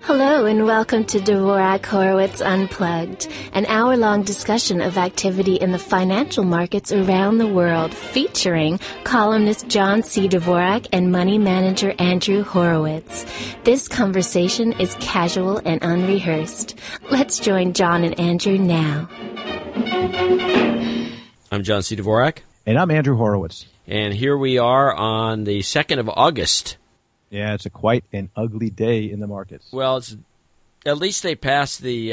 Hello and welcome to Dvorak Horowitz Unplugged, an hour-long discussion of activity in the financial markets around the world, featuring columnist John C. Dvorak and money manager Andrew Horowitz. This conversation is casual and unrehearsed. Let's join John and Andrew now. I'm John C. Dvorak. And I'm Andrew Horowitz. And here we are on the 2nd of August. Yeah, it's quite an ugly day in the markets. Well, at least they passed the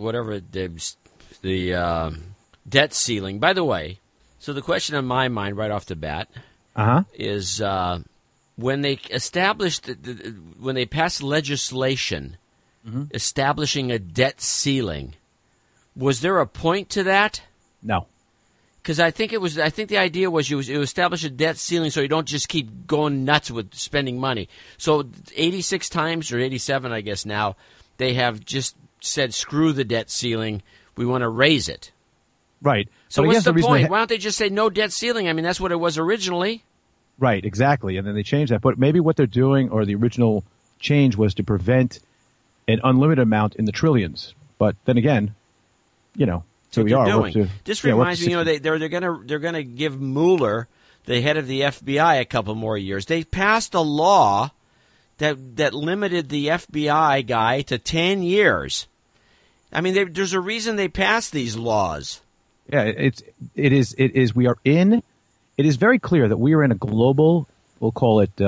debt ceiling. By the way, so the question on my mind right off the bat is when they established when they passed legislation establishing a debt ceiling, was there a point to that? No. Because I think the idea was you establish a debt ceiling so you don't just keep going nuts with spending money. So 86 times, or 87 I guess now, they have just said, screw the debt ceiling, we want to raise it. Right. So what's the point? Why don't they just say no debt ceiling? I mean, that's what it was originally. Right, exactly. And then they changed that. But maybe what they're doing, or the original change, was to prevent an unlimited amount in the trillions. But then again, so we are. This reminds me, they're gonna give Mueller, the head of the FBI, a couple more years. They passed a law that limited the FBI guy to 10 years. I mean, there's a reason they passed these laws. Yeah, it is. It is very clear that we are in a global, we'll call it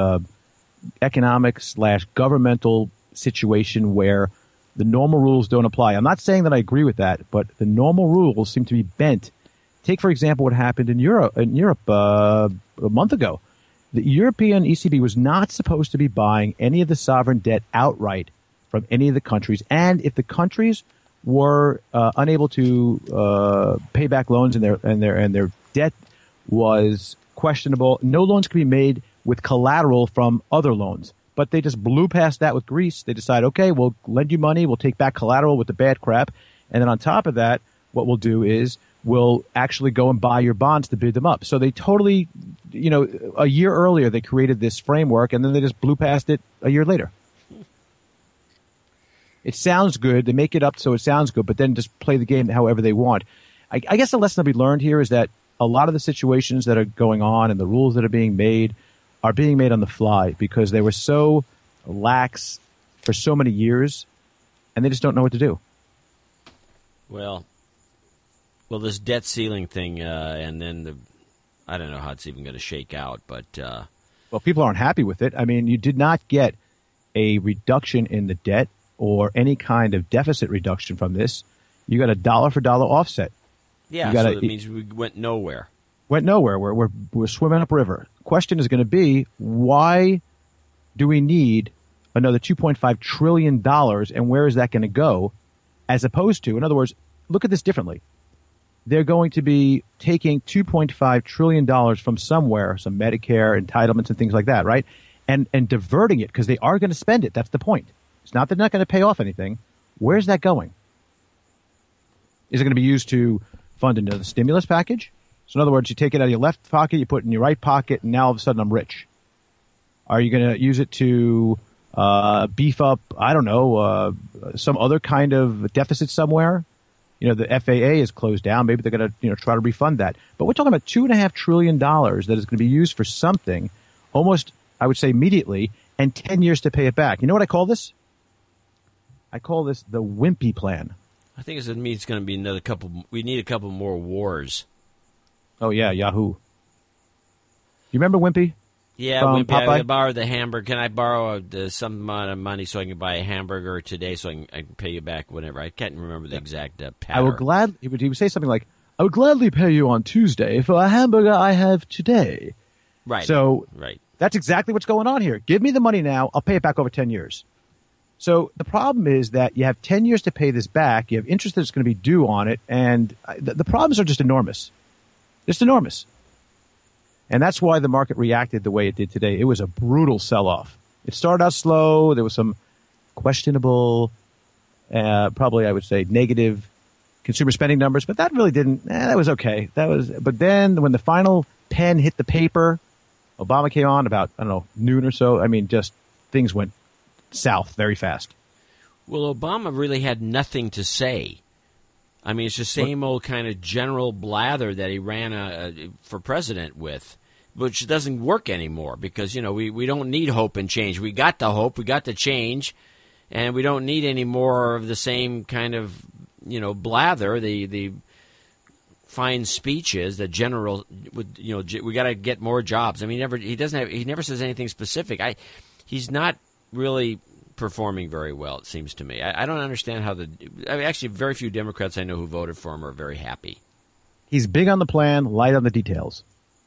economic/governmental situation where the normal rules don't apply. I'm not saying that I agree with that, but the normal rules seem to be bent. Take, for example, what happened in Europe a month ago. The European ECB was not supposed to be buying any of the sovereign debt outright from any of the countries. And if the countries were unable to pay back loans and their debt was questionable, no loans could be made with collateral from other loans. But they just blew past that with Greece. They decide, okay, we'll lend you money, we'll take back collateral with the bad crap, and then on top of that, what we'll do is we'll actually go and buy your bonds to bid them up. So they totally, a year earlier they created this framework, and then they just blew past it a year later. It sounds good. They make it up so it sounds good, but then just play the game however they want. I guess the lesson to be learned here is that a lot of the situations that are going on and the rules that are being made on the fly because they were so lax for so many years, and they just don't know what to do. Well, this debt ceiling thing, and then I don't know how it's even going to shake out, but well, people aren't happy with it. I mean, you did not get a reduction in the debt or any kind of deficit reduction from this. You got a dollar for dollar offset. Yeah, so that means we went nowhere. We're swimming upriver. Question is going to be, why do we need another $2.5 trillion, and where is that going to go? As opposed to, in other words, look at this differently. They're going to be taking $2.5 trillion from somewhere, some Medicare entitlements and things like that, right? And diverting it because they are going to spend it. That's the point. It's not that they're not going to pay off anything. Where's that going? Is it going to be used to fund another stimulus package? So in other words, you take it out of your left pocket, you put it in your right pocket, and now all of a sudden I'm rich. Are you going to use it to beef up, I don't know, some other kind of deficit somewhere? The FAA is closed down. Maybe they're going to try to refund that. But we're talking about $2.5 trillion that is going to be used for something almost, I would say, immediately, and 10 years to pay it back. You know what I call this? I call this the wimpy plan. I think it means it's going to be we need a couple more wars. Oh, yeah, Yahoo. You remember Wimpy? Yeah, Wimpy. I borrowed the hamburger. Can I borrow some amount of money so I can buy a hamburger today so I can pay you back whenever? I can't remember the exact pattern. He would say something like, I would gladly pay you on Tuesday for a hamburger I have today. Right. So right. That's exactly what's going on here. Give me the money now. I'll pay it back over 10 years. So the problem is that you have 10 years to pay this back. You have interest that's going to be due on it. And the problems are just enormous. Just enormous. And that's why the market reacted the way it did today. It was a brutal sell-off. It started out slow. There was some questionable, probably I would say negative consumer spending numbers, but that really didn't, that was okay. But then when the final pen hit the paper, Obama came on about, noon or so. I mean, just things went south very fast. Well, Obama really had nothing to say. I mean, it's the same old kind of general blather that he ran for president with, which doesn't work anymore because, we don't need hope and change. We got the hope, we got the change, and we don't need any more of the same kind of, blather, the fine speeches, the general, we got to get more jobs. I mean, he never says anything specific. He's not really performing very well, it seems to me. I don't understand how actually very few Democrats I know who voted for him are very happy. He's big on the plan, light on the details.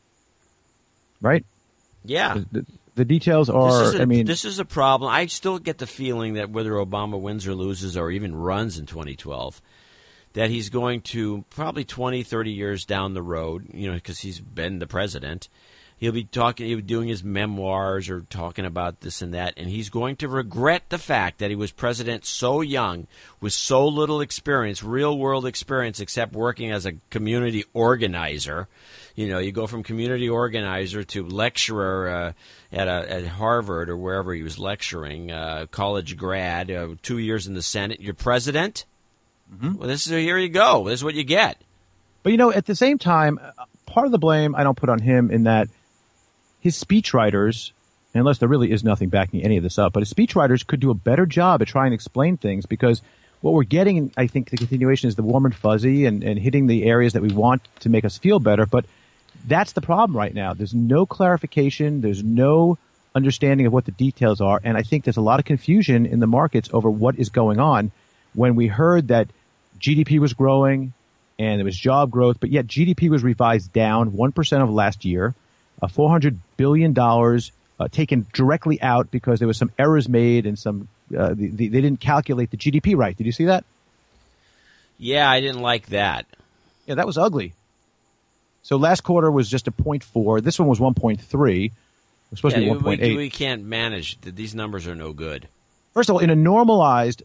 Right? Yeah. The details are, this is a problem. I still get the feeling that whether Obama wins or loses or even runs in 2012, that he's going to probably 20, 30 years down the road, because he's been the president, he'll be doing his memoirs or talking about this and that, and he's going to regret the fact that he was president so young with so little experience, real-world experience, except working as a community organizer. You go from community organizer to lecturer at Harvard or wherever he was lecturing, college grad, 2 years in the Senate. You're president? Mm-hmm. Well, here you go. This is what you get. But, at the same time, part of the blame I don't put on him in that his speechwriters, unless there really is nothing backing any of this up, but his speechwriters could do a better job at trying to explain things because what we're getting, I think, the continuation is the warm and fuzzy and hitting the areas that we want to make us feel better. But that's the problem right now. There's no clarification. There's no understanding of what the details are. And I think there's a lot of confusion in the markets over what is going on when we heard that GDP was growing and there was job growth, but yet GDP was revised down 1% of last year, $400 billion taken directly out because there was some errors made and some they didn't calculate the GDP right. Did you see that? Yeah, I didn't like that. Yeah, that was ugly. So last quarter was just a 0.4. This one was 1.3. It was supposed to be 1.8. We can't manage. These numbers are no good. First of all, in a normalized,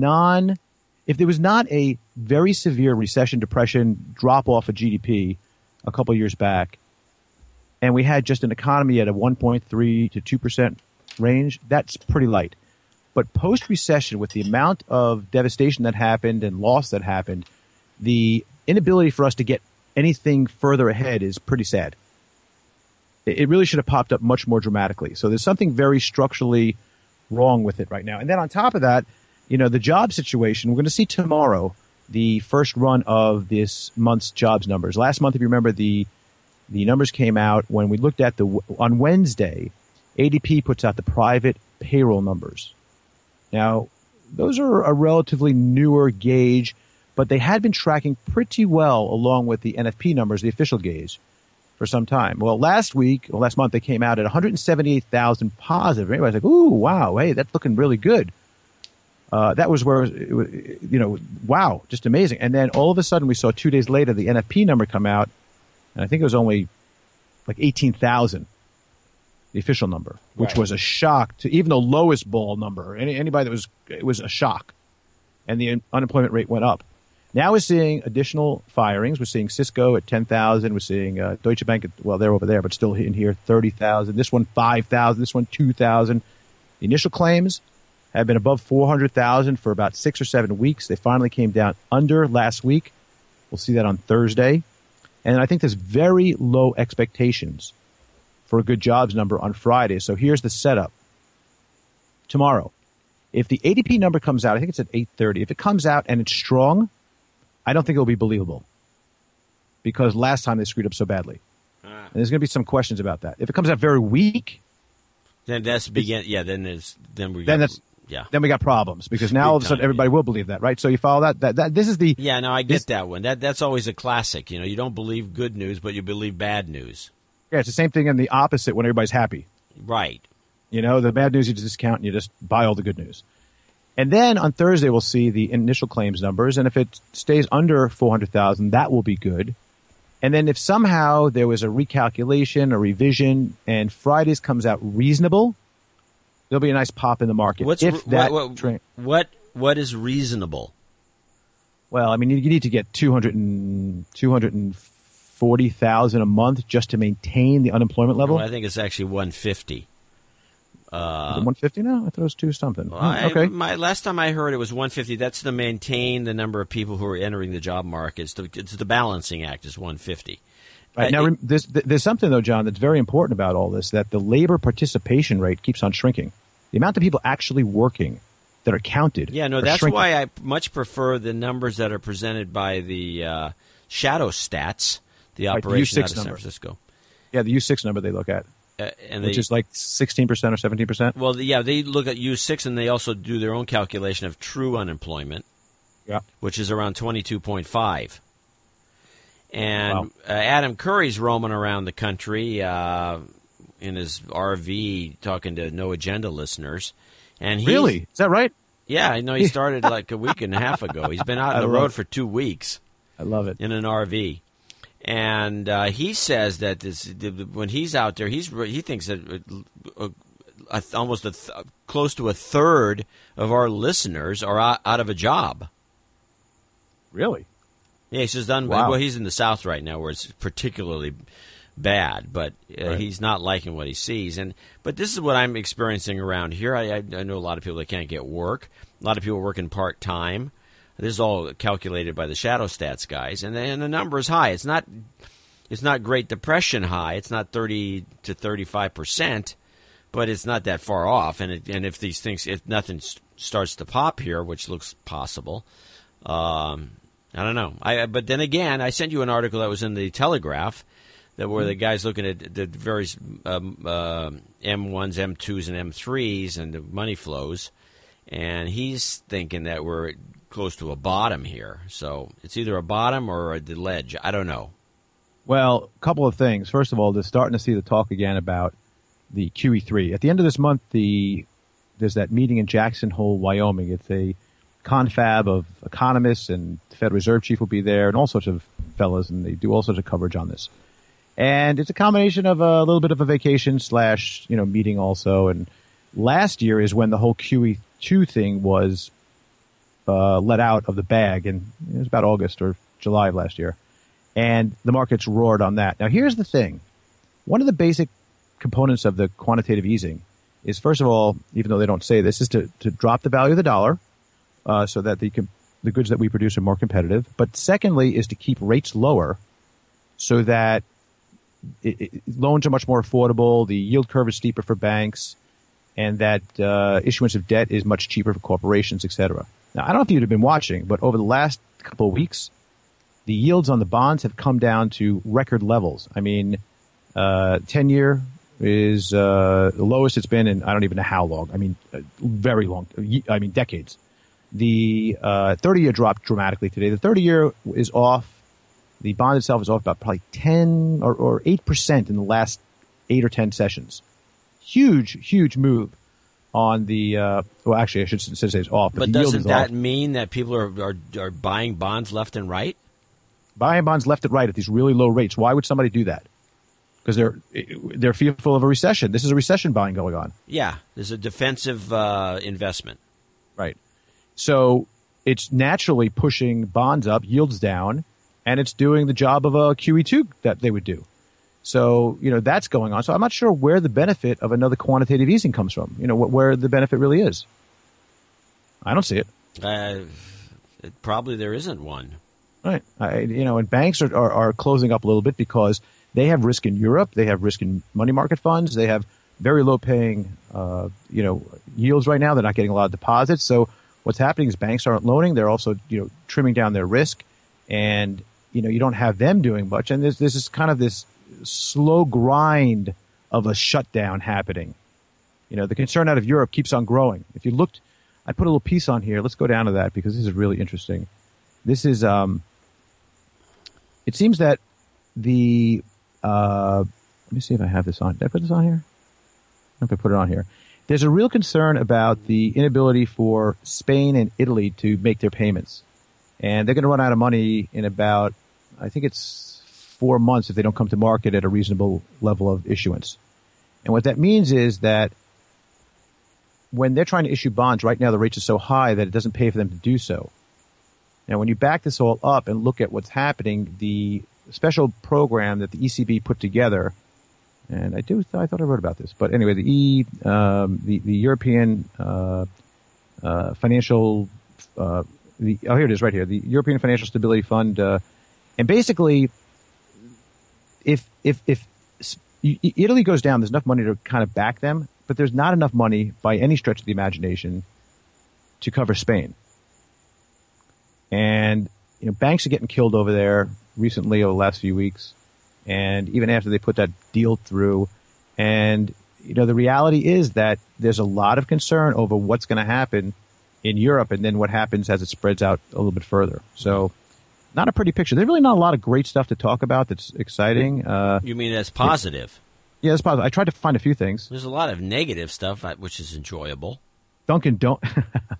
if there was not a very severe recession, depression, drop off of GDP a couple of years back, and we had just an economy at a 1.3 to 2% range, that's pretty light. But post-recession, with the amount of devastation that happened and loss that happened, the inability for us to get anything further ahead is pretty sad. It really should have popped up much more dramatically. So there's something very structurally wrong with it right now. And then on top of that, the job situation, we're going to see tomorrow the first run of this month's jobs numbers. Last month, if you remember, the numbers came out when we looked at on Wednesday, ADP puts out the private payroll numbers. Now, those are a relatively newer gauge, but they had been tracking pretty well along with the NFP numbers, the official gauge, for some time. Well, last month, they came out at 178,000 positive. Everybody's like, ooh, wow, hey, that's looking really good. That was where, wow, just amazing. And then all of a sudden we saw 2 days later the NFP number come out, and I think it was only like 18,000, the official number, which was a shock to even the lowest ball number. Anybody it was a shock. And the unemployment rate went up. Now we're seeing additional firings. We're seeing Cisco at 10,000. We're seeing Deutsche Bank, they're over there, but still in here, 30,000. This one, 5,000. This one, 2,000. The initial claims have been above 400,000 for about 6 or 7 weeks. They finally came down under last week. We'll see that on Thursday. And I think there's very low expectations for a good jobs number on Friday. So here's the setup. Tomorrow, if the ADP number comes out, I think it's at 8:30. If it comes out and it's strong, I don't think it'll be believable because last time they screwed up so badly. And there's going to be some questions about that. If it comes out very weak, then then we got problems because now all of a sudden everybody will believe that, right? So you follow that this is the I get that one. That's always a classic. You don't believe good news, but you believe bad news. Yeah, it's the same thing in the opposite when everybody's happy. Right. The bad news you just discount and you just buy all the good news. And then on Thursday we'll see the initial claims numbers, and if it stays under 400,000, that will be good. And then if somehow there was a recalculation, a revision, and Friday's comes out reasonable, there'll be a nice pop in the market. What is reasonable? Well, I mean, you need to get 240,000 a month just to maintain the unemployment level. Well, I think it's actually 150. 150 now? I thought it was 2 something. Well, okay. Last time I heard it was 150. That's to maintain the number of people who are entering the job market. It's the balancing act is 150. Right. Now, there's something, though, John, that's very important about all this, that the labor participation rate keeps on shrinking. The amount of people actually working that are counted. Yeah, no, that's why I much prefer the numbers that are presented by the Shadow Stats, the operation out of San Francisco. Yeah, the U6 number they look at, which is like 16% or 17%. Well, they look at U6, and they also do their own calculation of true unemployment, which is around 22.5. And Adam Curry's roaming around the country in his RV talking to No Agenda listeners. And really? Is that right? Yeah, I know he started like a week and a half ago. He's been out on the road for 2 weeks. I love it. In an RV. And he says that when he's out there, he thinks that close to a third of our listeners are out of a job. Really? Yeah, he's just done. Wow. Well, he's in the South right now, where it's particularly bad. But he's not liking what he sees. But this is what I'm experiencing around here. I know a lot of people that can't get work. A lot of people working part time. This is all calculated by the Shadow Stats guys, and the number is high. It's not Great Depression high. It's not 30 to 35%, but it's not that far off. And if nothing starts to pop here, which looks possible. I don't know. But then again, I sent you an article that was in the Telegraph where the guy's looking at the various M1s, M2s, and M3s and the money flows, and he's thinking that we're close to a bottom here. So it's either a bottom or the ledge. I don't know. Well, a couple of things. First of all, they're starting to see the talk again about the QE3. At the end of this month, there's that meeting in Jackson Hole, Wyoming. It's a confab of economists, and the Federal Reserve Chief will be there, and all sorts of fellas, and they do all sorts of coverage on this. And it's a combination of a little bit of a vacation / meeting also. And last year is when the whole QE2 thing was let out of the bag, and it was about August or July of last year. And the markets roared on that. Now, here's the thing. One of the basic components of the quantitative easing is, first of all, even though they don't say this, is to drop the value of the dollar so that the goods that we produce are more competitive. But secondly is to keep rates lower so that loans are much more affordable, the yield curve is steeper for banks, and that issuance of debt is much cheaper for corporations, et cetera. Now, I don't know if you've been watching, but over the last couple of weeks, the yields on the bonds have come down to record levels. I mean, 10-year is the lowest it's been in I don't even know how long. I mean, very long. I mean, decades. The 30-year dropped dramatically today. The 30-year is off. The bond itself is off about probably 10 or 8% in the last 8 or 10 sessions. Huge move on the well, actually, I should say it's off. But doesn't that mean that people are buying bonds left and right? Buying bonds left and right at these really low rates. Why would somebody do that? Because they're fearful of a recession. This is a recession buying going on. Yeah, there's a defensive investment. Right. So it's naturally pushing bonds up, yields down, and it's doing the job of a QE2 that they would do. So, that's going on. So I'm not sure where the benefit of another quantitative easing comes from, where the benefit really is. I don't see it. Probably there isn't one. Right. And banks are closing up a little bit because they have risk in Europe. They have risk in money market funds. They have very low paying, yields right now. They're not getting a lot of deposits. So what's happening is banks aren't loaning. They're also, trimming down their risk, and, you don't have them doing much. And there's this kind of this slow grind of a shutdown happening. The concern out of Europe keeps on growing. If you looked, I put a little piece on here. Let's go down to that because this is really interesting. This is, it seems that let me see if I have this on. Did I put this on here? I don't know if I put it on here. There's a real concern about the inability for Spain and Italy to make their payments. And they're going to run out of money in about, I think it's 4 months if they don't come to market at a reasonable level of issuance. And what that means is that when they're trying to issue bonds, right now the rates are so high that it doesn't pay for them to do so. Now, when you back this all up and look at what's happening, the special program that the ECB put together And I thought I wrote about this. But anyway, the European financial, here it is right here, the European Financial Stability Fund. And basically, if Italy goes down, there's enough money to kind of back them, but there's not enough money by any stretch of the imagination to cover Spain. And banks are getting killed over there recently over the last few weeks, and even after they put that deal through. And the reality is that there's a lot of concern over what's going to happen in Europe, and then what happens as it spreads out a little bit further. So, not a pretty picture. There's really not a lot of great stuff to talk about that's exciting. You mean that's positive? Yeah, that's positive. I tried to find a few things. There's a lot of negative stuff, which is enjoyable. Dunkin' Donuts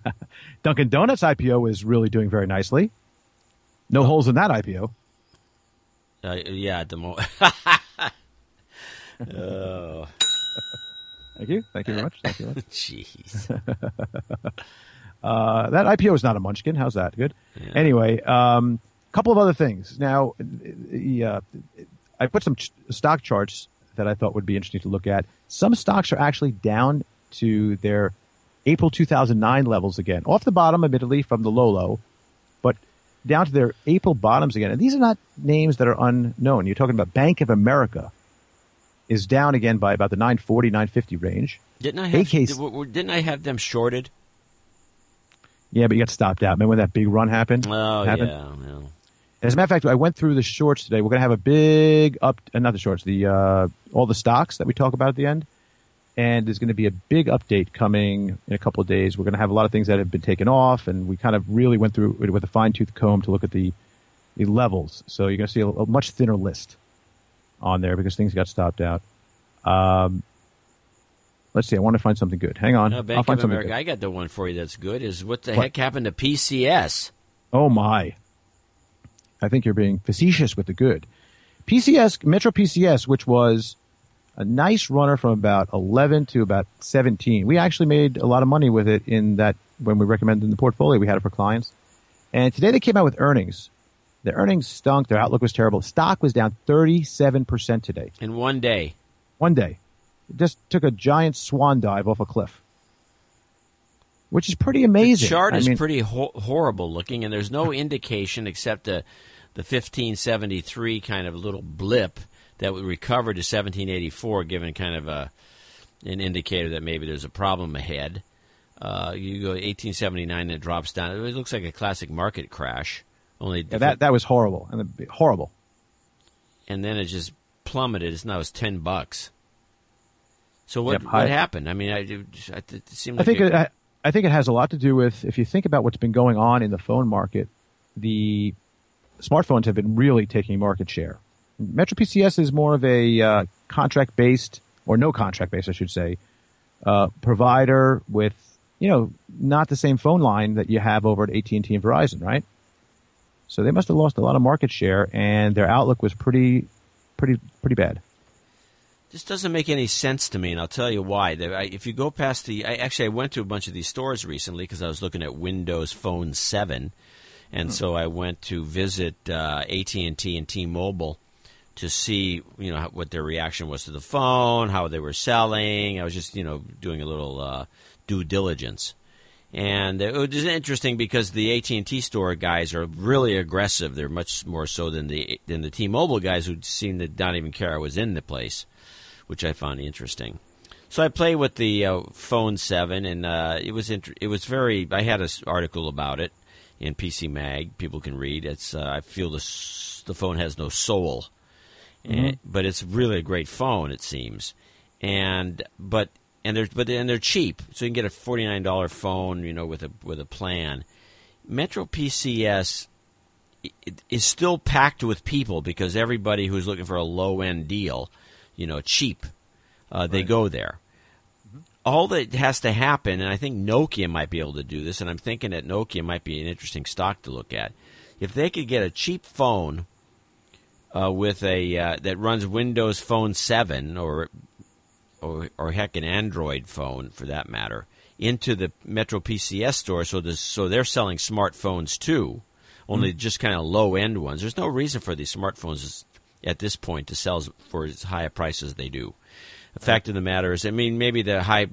IPO is really doing very nicely. No holes in that IPO. Yeah, at the moment. Oh. Thank you. Thank you very much. Thank you. Jeez. That IPO is not a munchkin. How's that? Good. Yeah. Anyway, couple of other things. Now, I put some stock charts that I thought would be interesting to look at. Some stocks are actually down to their April 2009 levels again, off the bottom, admittedly, from the low, but down to their April bottoms again. And these are not names that are unknown. You're talking about Bank of America is down again by about the 940, 950 range. Didn't I have them shorted? Yeah, but you got stopped out. Remember when that big run happened? Oh, yeah. As a matter of fact, I went through the shorts today. We're going to have a big not the shorts, all the stocks that we talk about at the end. And there's going to be a big update coming in a couple of days. We're going to have a lot of things that have been taken off, and we kind of really went through it with a fine-tooth comb to look at the levels. So you're going to see a much thinner list on there because things got stopped out. Let's see. I want to find something good. Hang on. I'll find something good. I got the one for you that's good. Is what the heck happened to PCS? Oh, my. I think you're being facetious with the good. PCS, Metro PCS, which was a nice runner from about 11 to about 17. We actually made a lot of money with it in that when we recommended the portfolio. We had it for clients. And today they came out with earnings. The earnings stunk. Their outlook was terrible. Stock was down 37% today. In one day. One day. It just took a giant swan dive off a cliff, which is pretty amazing. The chart is pretty horrible looking, and there's no indication except the 1573 kind of little blip that would recover to 1784, given kind of an indicator that maybe there's a problem ahead. You go 1879 and it drops down. It looks like a classic market crash. Only that was horrible, horrible. And then it just plummeted. It's now $10. So what happened? I mean, it seemed like I think it has a lot to do with, if you think about what's been going on in the phone market, the smartphones have been really taking market share. Metro PCS is more of a contract-based, or no contract-based, I should say, provider with, not the same phone line that you have over at AT&T and Verizon, right? So they must have lost a lot of market share, and their outlook was pretty bad. This doesn't make any sense to me, and I'll tell you why. If you go past I went to a bunch of these stores recently because I was looking at Windows Phone 7, and so I went to visit AT&T and T-Mobile to see, what their reaction was to the phone, how they were selling. I was just, doing a little due diligence. And it was interesting because the AT&T store guys are really aggressive. They're much more so than the T-Mobile guys who seemed to not even care I was in the place, which I found interesting. So I played with the Phone 7, and it was very. I had an article about it in PC Mag. People can read. It's I feel the phone has no soul, but it's really a great phone. It seems, and they're cheap, so you can get a $49 phone, with a plan. Metro PCS is still packed with people because everybody who's looking for a low end deal, cheap, they go there. Mm-hmm. All that has to happen, and I think Nokia might be able to do this, and I'm thinking that Nokia might be an interesting stock to look at. If they could get a cheap phone with that runs Windows Phone 7 or heck, an Android phone for that matter, into the Metro PCS store, so they're selling smartphones too, only just kind of low end ones. There's no reason for these smartphones at this point to sell for as high a price as they do. The fact of the matter is, I mean, maybe the high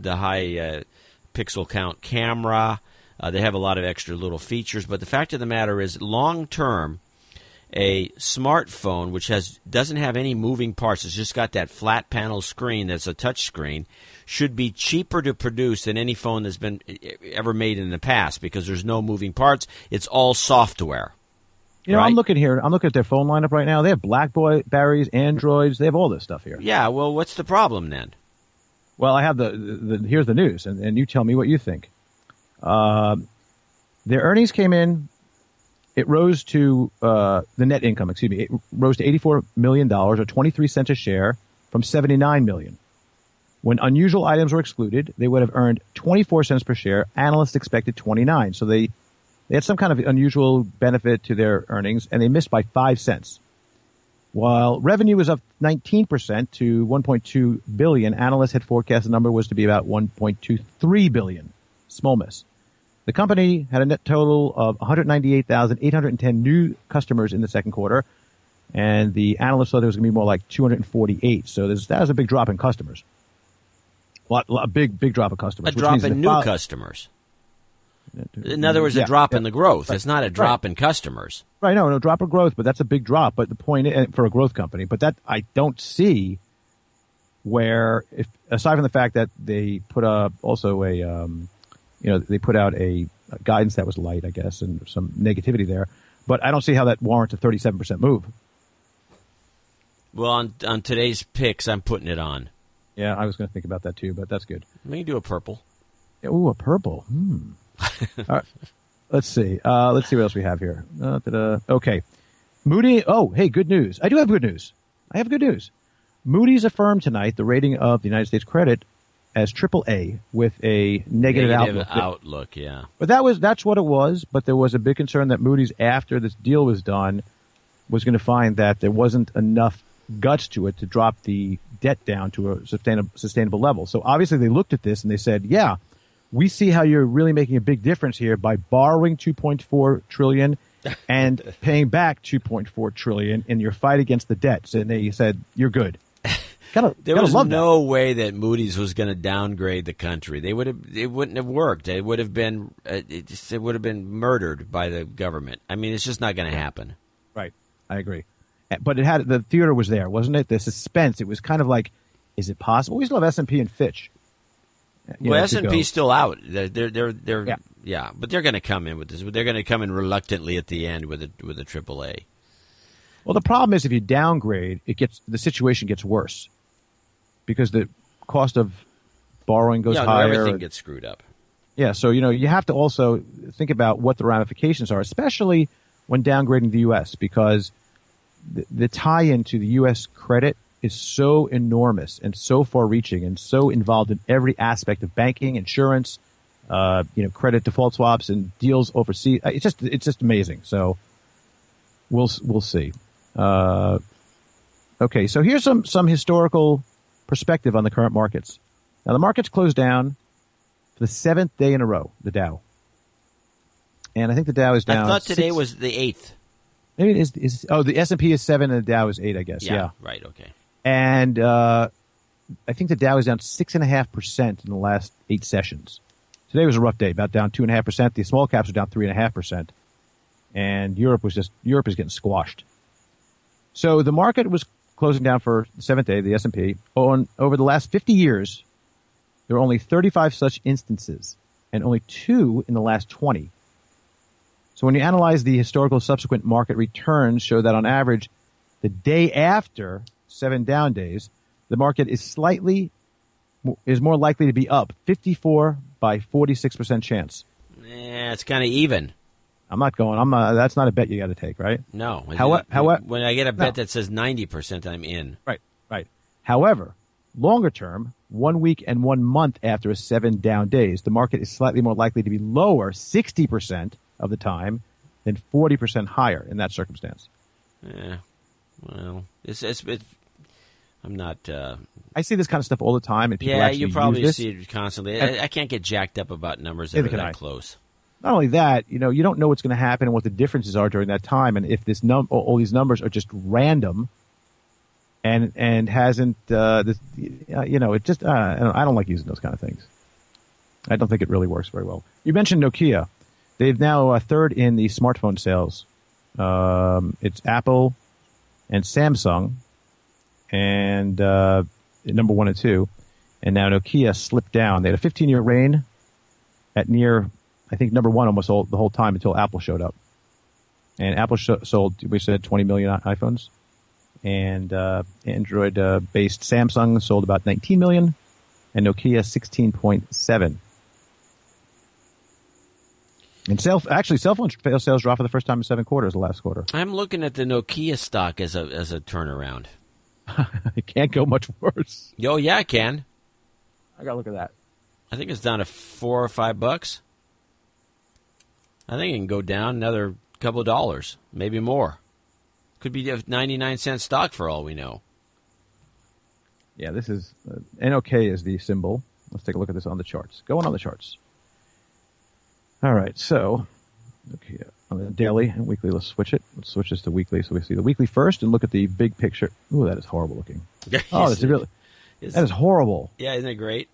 pixel count camera, they have a lot of extra little features, but the fact of the matter is, long term, a smartphone which doesn't have any moving parts, it's just got that flat panel screen that's a touch screen, should be cheaper to produce than any phone that's been ever made in the past because there's no moving parts. It's all software. You know, right? I'm looking at their phone lineup right now. They have BlackBerries, Androids. They have all this stuff here. Yeah, well, what's the problem then? Well, I have here's the news, and you tell me what you think. Their earnings came in. It rose to the net income. It rose to $84 million, or 23 cents a share, from $79 million. When unusual items were excluded, they would have earned 24 cents per share. Analysts expected 29. So they had some kind of unusual benefit to their earnings, and they missed by 5 cents. While revenue was up 19% to $1.2 billion, analysts had forecast the number was to be about $1.23 billion. Small miss. The company had a net total of 198,810 new customers in the second quarter, and the analysts thought there was going to be more like 248. So that was a big drop in customers. A big drop of customers. A drop in new customers. In other words, a drop in the growth. Right. It's not a drop in customers. Right, no drop of growth, but that's a big drop. But the point for a growth company, but that I don't see where, aside from the fact that they put they put out a guidance that was light, I guess, and some negativity there. But I don't see how that warrants a 37% move. Well, on today's picks, I'm putting it on. Yeah, I was going to think about that too, but that's good. Let me do a purple. Ooh, a purple. All right. Let's see. Let's see what else we have here. Okay. Moody. Oh, hey, good news. I do have good news. Moody's affirmed tonight the rating of the United States credit as AAA with a negative outlook. Yeah. But that's what it was. But there was a big concern that Moody's, after this deal was done, was going to find that there wasn't enough guts to it to drop the debt down to a sustainable level. So obviously they looked at this and they said, yeah, we see how you're really making a big difference here by borrowing $2.4 trillion and paying back $2.4 trillion in your fight against the debts. And they said, you're good. There was no way that Moody's was going to downgrade the country. It wouldn't have worked. It would have been murdered by the government. I mean, it's just not going to happen. Right. I agree. But the theater was there, wasn't it? The suspense. It was kind of like, is it possible? We still have S&P and Fitch. S&P's still out. Yeah, but they're going to come in with this. They're going to come in reluctantly at the end with a AAA. Well, the problem is if you downgrade, the situation gets worse because the cost of borrowing goes higher. Everything gets screwed up. Yeah, so you have to also think about what the ramifications are, especially when downgrading the U.S. because the tie-in to the U.S. credit is so enormous and so far-reaching and so involved in every aspect of banking, insurance, credit default swaps and deals overseas. It's just amazing. So we'll see. Okay, so here's some historical perspective on the current markets. Now the markets closed down for the 7th day in a row, the Dow, and I think the Dow is down. I thought today was the 8th. Maybe it is. Oh, the S&P is 7 and the Dow is 8, I guess. Yeah. Right. Okay. And I think the Dow is down 6.5% in the last 8 sessions. Today was a rough day, about down 2.5%. The small caps are down 3.5%, and Europe is getting squashed. So the market was closing down for the 7th day, the S&P. Over the last 50 years, there were only 35 such instances, and only 2 in the last 20. So when you analyze the historical subsequent market returns, show that on average, the day after 7 down days, the market is more likely to be up 54 by 46% chance. It's kind of even. That's not a bet you got to take, right? No. When I get a bet that says 90%, I'm in. Right. However, longer term, 1 week and 1 month after 7 down days, the market is slightly more likely to be lower 60% of the time than 40% higher in that circumstance. Yeah. Well, I'm not. I see this kind of stuff all the time, and people you probably see it constantly. I can't get jacked up about numbers that are that close. Not only that, you don't know what's going to happen and what the differences are during that time, and if all these numbers are just random, and hasn't it just I don't like using those kind of things. I don't think it really works very well. You mentioned Nokia. They've now third in the smartphone sales. It's Apple and Samsung, and number 1 and 2, and now Nokia slipped down. They had a 15-year reign at near, I think, number 1 almost the whole time until Apple showed up. And Apple sold, we said, 20 million iPhones. And Android-based Samsung sold about 19 million, and Nokia 16.7. And cell phone sales dropped for the first time in 7 quarters the last quarter. I'm looking at the Nokia stock as a turnaround. It can't go much worse. Oh, yeah, it can. I gotta look at that. I think it's down to $4 or $5. I think it can go down another couple of dollars, maybe more. Could be a 99-cent stock for all we know. Yeah, this is NOK is the symbol. Let's take a look at this on the charts. Going on the charts. All right, so okay, on the daily and weekly, let's switch it. Let's switch this to weekly, so we see the weekly first and look at the big picture. Ooh, that is horrible looking. Oh, that is horrible. Yeah, isn't it great?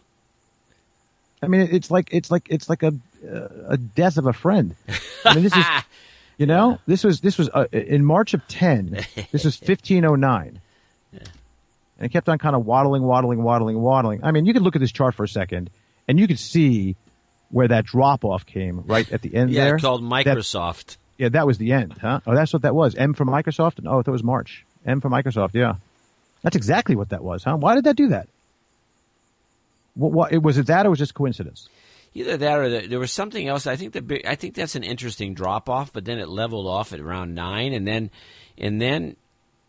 I mean, it's like a death of a friend. I mean, this is. This was in March of 10. This was 1509. Yeah. And it kept on kind of waddling. I mean, you could look at this chart for a second, and you could see where that drop-off came right at the end there. Yeah, it's called Microsoft. That was the end, huh? Oh, that's what that was. M for Microsoft? Oh, that was March. M for Microsoft, yeah. That's exactly what that was, huh? Why did that do that? Was it that or was it just coincidence? Either that or there was something else. I think that's an interesting drop off, but then it leveled off at around 9, and then in the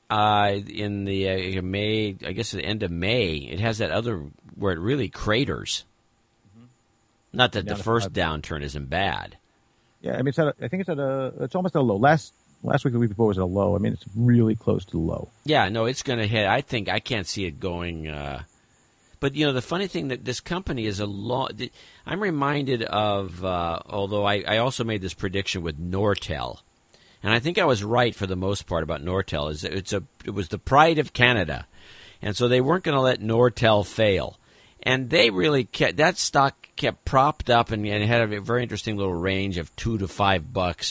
May, I guess at the end of May, it has that other where it really craters. Mm-hmm. Not that the first downturn isn't bad. Yeah, I mean it's almost at a low. Last week, the week before was at a low. I mean it's really close to the low. Yeah, no, it's going to hit. I think I can't see it going. But, the funny thing that this company is I'm reminded of, although I also made this prediction with Nortel, and I think I was right for the most part about Nortel, it was the pride of Canada, and so they weren't going to let Nortel fail. And they really that stock kept propped up and had a very interesting little range of $2 to $5.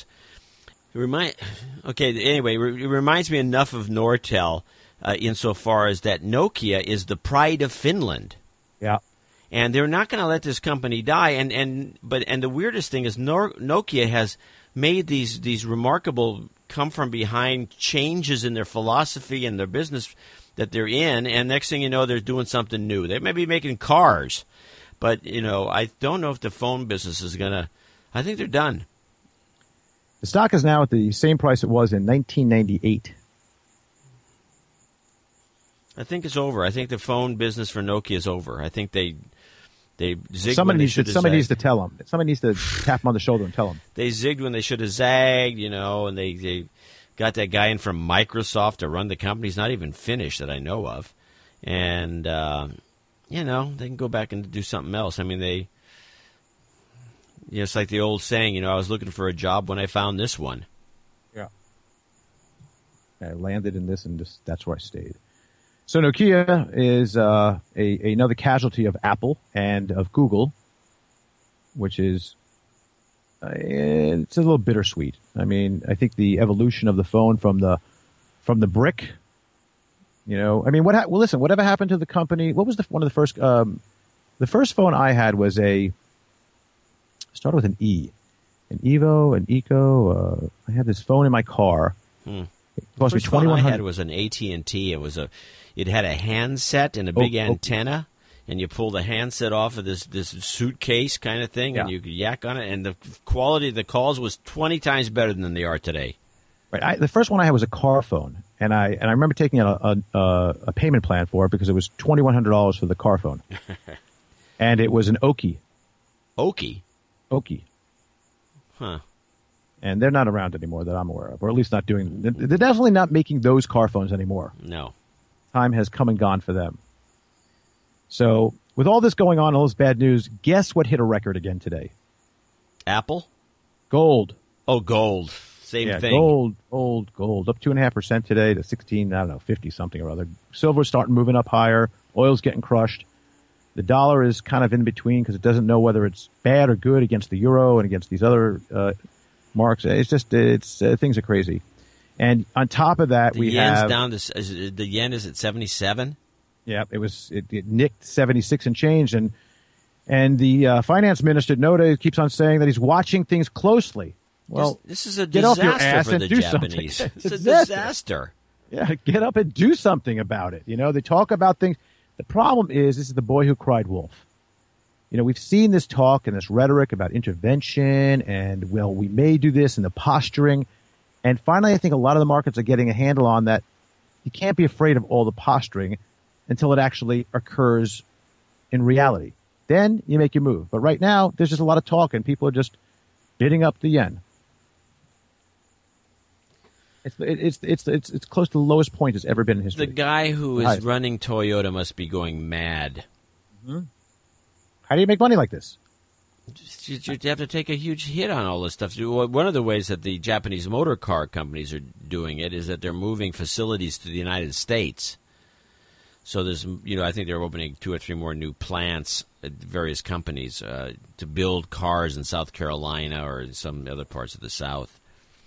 Anyway, it reminds me enough of Nortel. Insofar as that Nokia is the pride of Finland. Yeah. And they're not going to let this company die. And the weirdest thing is Nokia has made these remarkable come from behind changes in their philosophy and their business that they're in, and next thing you know, they're doing something new. They may be making cars, but I don't know if the phone business is going to. I think they're done. The stock is now at the same price it was in 1998. I think it's over. I think the phone business for Nokia is over. I think they zigged. Somebody needs to tell them. Somebody needs to tap them on the shoulder and tell them. They zigged when they should have zagged, and they got that guy in from Microsoft to run the company. He's not even finished that I know of. And, they can go back and do something else. I mean, it's like the old saying, I was looking for a job when I found this one. Yeah. I landed in this, and that's where I stayed. So Nokia is another casualty of Apple and of Google, which is it's a little bittersweet. I mean, I think the evolution of the phone from the brick, I mean, whatever happened to the company? What was one of the first? The first phone I had was started with an E, an Evo, an Eco. I had this phone in my car. It cost me $2,100. The first phone I had was an AT&T. It had a handset and a big antenna, and you pull the handset off of this suitcase kind of thing, and you could yak on it, and the quality of the calls was 20 times better than they are today. Right. The first one I had was a car phone, and I remember taking out a payment plan for it because it was $2,100 for the car phone, and it was an Oki. Oki. Huh. And they're not around anymore that I'm aware of, or at least not doing. They're definitely not making those car phones anymore. No. Time has come and gone for them. So, with all this going on, all this bad news, guess what hit a record again today? Apple? Gold. Oh, gold. Same thing. Gold. Up 2.5% today to 50 something or other. Silver's starting moving up higher. Oil's getting crushed. The dollar is kind of in between because it doesn't know whether it's bad or good against the euro and against these other marks. Things are crazy. And on top of that, the yen's down to the yen is at 77. Yeah, it nicked 76 and change, and the finance minister Noda keeps on saying that he's watching things closely. Well, this is a disaster for the Japanese. It's a disaster. Yeah, get up and do something about it. They talk about things. The problem is, this is the boy who cried wolf. We've seen this talk and this rhetoric about intervention and, well, we may do this and the posturing. And finally, I think a lot of the markets are getting a handle on that. You can't be afraid of all the posturing until it actually occurs in reality. Then you make your move. But right now, there's just a lot of talk and people are just bidding up the yen. It's close to the lowest point it's ever been in history. The guy who is running Toyota must be going mad. Mm-hmm. How do you make money like this? You have to take a huge hit on all this stuff. One of the ways that the Japanese motor car companies are doing it is that they're moving facilities to the United States. So there's, I think they're opening 2 or 3 more new plants at various companies to build cars in South Carolina or in some other parts of the South.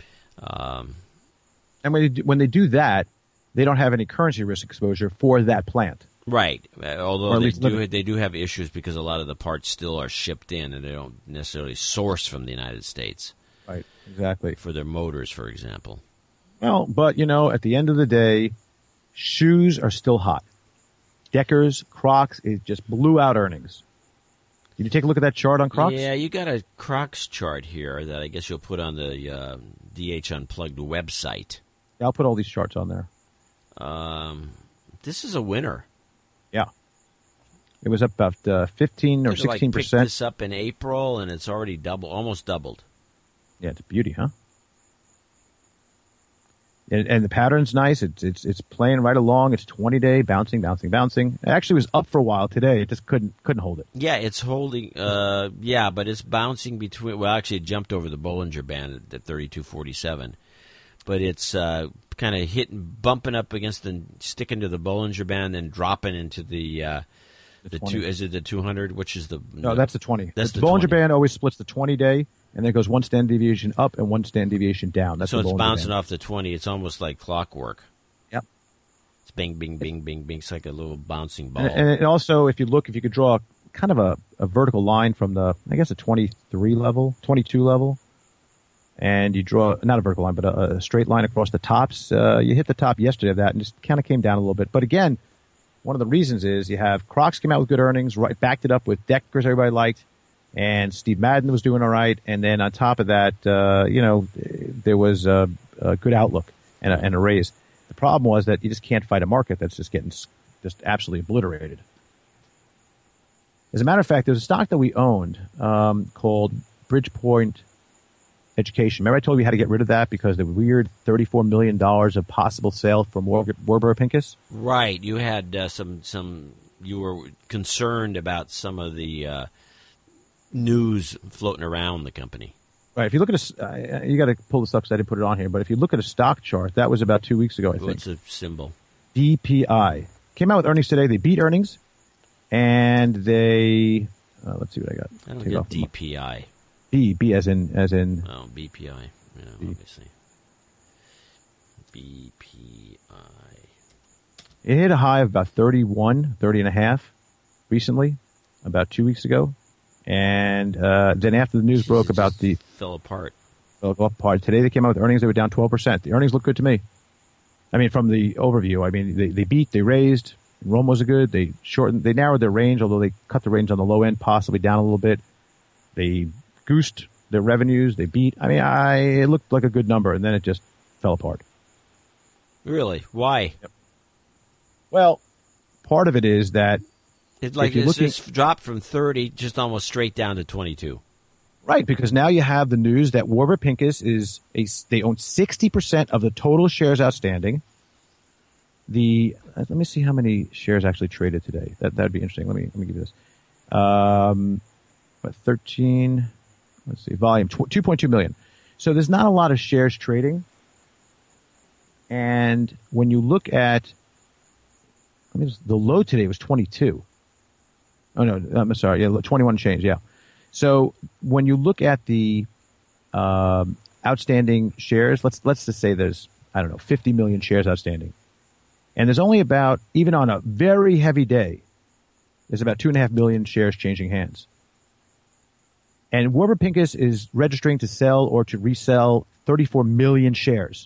And when they do that, they don't have any currency risk exposure for that plant. Right. Although they do have issues because a lot of the parts still are shipped in and they don't necessarily source from the United States. Right. Exactly. For their motors, for example. Well, but, at the end of the day, shoes are still hot. Deckers, Crocs, it just blew out earnings. Did you take a look at that chart on Crocs? Yeah, you got a Crocs chart here that I guess you'll put on the DH Unplugged website. Yeah, I'll put all these charts on there. This is a winner. Yeah. It was up about 15 or 16%. Picked this up in April, and it's already almost doubled. Yeah, it's a beauty, huh? And the pattern's nice. It's playing right along. It's 20-day, bouncing. It actually was up for a while today. It just couldn't hold it. Yeah, it's holding. But it's bouncing between. Well, actually, it jumped over the Bollinger Band at 32.47. But it's kind of bumping up against sticking to the Bollinger Band, then dropping into the two. Is it the 200? Which is the? No, that's the 20. That's the Bollinger 20. Band always splits the 20-day. And then it goes one standard deviation up and one standard deviation down. So it's bouncing off the 20. It's almost like clockwork. Yep. It's bing, bing, bing, bing, bing. It's like a little bouncing ball. And also, if you could draw kind of a vertical line from the, I guess, a 23 level, 22 level, and you draw, not a vertical line, but a straight line across the tops, you hit the top yesterday of that and just kind of came down a little bit. But again, one of the reasons is you have Crocs came out with good earnings, backed it up with Deckers everybody liked. And Steve Madden was doing all right. And then on top of that, there was a good outlook and a raise. The problem was that you just can't fight a market that's just getting just absolutely obliterated. As a matter of fact, there's a stock that we owned called Bridgepoint Education. Remember I told you we had to get rid of that because the weird $34 million of possible sale from Warburg Pincus? Right. You had you were concerned about some of the news floating around the company. Right. If you look at you got to pull this up because I didn't put it on here. But if you look at a stock chart, that was about 2 weeks ago. I think. What's the symbol? DPI came out with earnings today. They beat earnings, and they let's see what I got. I don't get DPI. B as in. Oh, BPI. Yeah, obviously. BPI. It hit a high of about 30 and a half recently, about 2 weeks ago. And then after the news broke about fell apart. Today they came out with earnings. They were down 12%. The earnings look good to me. I mean, from the overview, I mean, they beat, they raised. Rome was good. They narrowed their range, although they cut the range on the low end, possibly down a little bit. They goosed their revenues. They beat. I mean, it looked like a good number, and then it just fell apart. Really? Why? Yep. Well, part of it is that it's dropped from 30 just almost straight down to 22. Right, because now you have the news that Warburg Pincus they own 60% of the total shares outstanding. Let me see how many shares actually traded today. That'd be interesting. Let me give you this. 13. let's see, volume 2.2 million. So there's not a lot of shares trading. And when you look at, the low today was 22. Oh no, I'm sorry, yeah, 21 change, yeah. So when you look at the outstanding shares, let's just say there's 50 million shares outstanding, and there's only about, even on a very heavy day, there's about 2.5 million shares changing hands. And Warburg Pincus is registering to sell or to resell 34 million shares.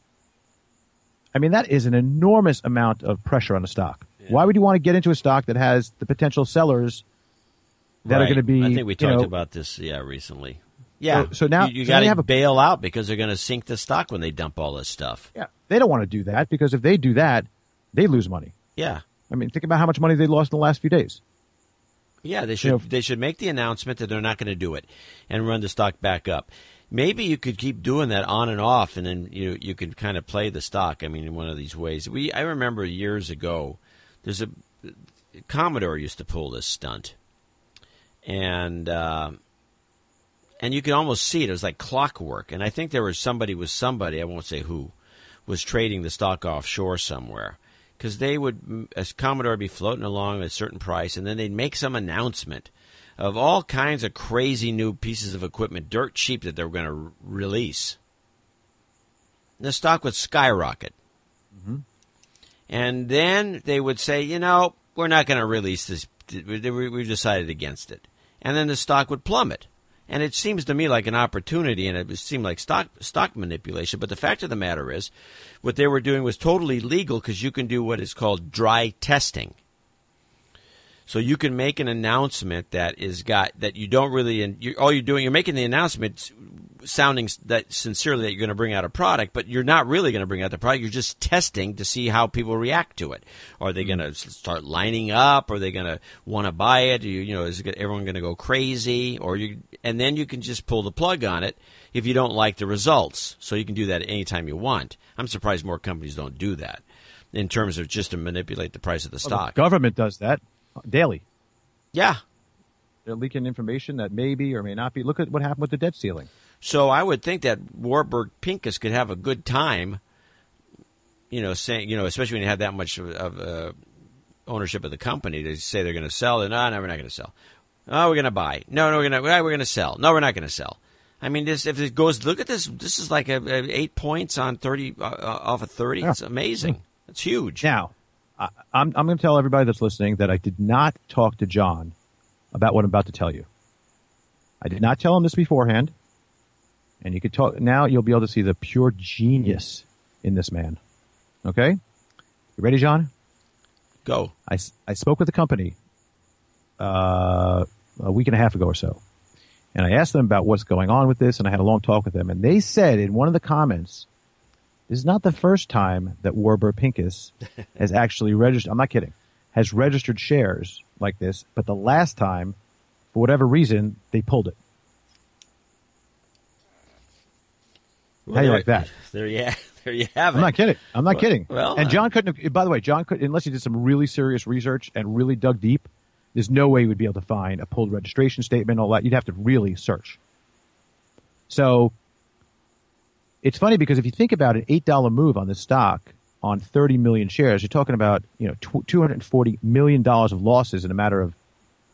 I mean, that is an enormous amount of pressure on the stock. Yeah. Why would you want to get into a stock that has the potential sellers that are going to be? I think we talked about this, recently. Yeah. So now you got to bail out because they're going to sink the stock when they dump all this stuff. Yeah. They don't want to do that because if they do that, they lose money. Yeah. I mean, think about how much money they lost in the last few days. Yeah, they should. They should make the announcement that they're not going to do it and run the stock back up. Maybe you could keep doing that on and off, and then you could kind of play the stock. I mean, in one of these ways. I remember years ago, there's Commodore used to pull this stunt, and you could almost see it. It was like clockwork. And I think there was somebody, I won't say who, was trading the stock offshore somewhere. Because they would, as Commodore would be floating along at a certain price, and then they'd make some announcement of all kinds of crazy new pieces of equipment, dirt cheap, that they were going to release. And the stock would skyrocket. Mm-hmm. And then they would say, we're not going to release this. We've decided against it. And then the stock would plummet. And it seems to me like an opportunity, and it seemed like stock manipulation. But the fact of the matter is, what they were doing was totally legal because you can do what is called dry testing. So you can make an announcement that you don't really, you're making the announcement sounding that sincerely that you're going to bring out a product, but you're not really going to bring out the product. You're just testing to see how people react to it. Are they going to start lining up? Are they going to want to buy it? Is everyone going to go crazy? And then you can just pull the plug on it if you don't like the results. So you can do that anytime you want. I'm surprised more companies don't do that in terms of just to manipulate the price of the stock. The government does that daily. Yeah. They're leaking information that may be or may not be. Look at what happened with the debt ceiling. So I would think that Warburg Pincus could have a good time, saying, especially when you have that much of ownership of the company, to say they're going to sell. No, we're not going to sell. Oh, we're going to buy. No, we're going to sell. No, we're not going to sell. I mean, if it goes, look at this. This is like 8 points on 30 off of 30. Yeah. It's amazing. It's huge. Now, I'm going to tell everybody that's listening that I did not talk to John about what I'm about to tell you. I did not tell him this beforehand. And you could talk now. You'll be able to see the pure genius in this man. Okay, you ready, John? Go. I spoke with the company a week and a half ago or so, and I asked them about what's going on with this, and I had a long talk with them, and they said in one of the comments, "This is not the first time that Warburg Pincus has actually registered. I'm not kidding. Has registered shares like this, but the last time, for whatever reason, they pulled it." Well, how do you like that? There you have it. I'm not kidding. Well, and John couldn't. By the way, John could, unless he did some really serious research and really dug deep. There's no way he would be able to find a pulled registration statement and all that. You'd have to really search. So it's funny because if you think about an $8 move on this stock on 30 million shares, you're talking about $240 million of losses in a matter of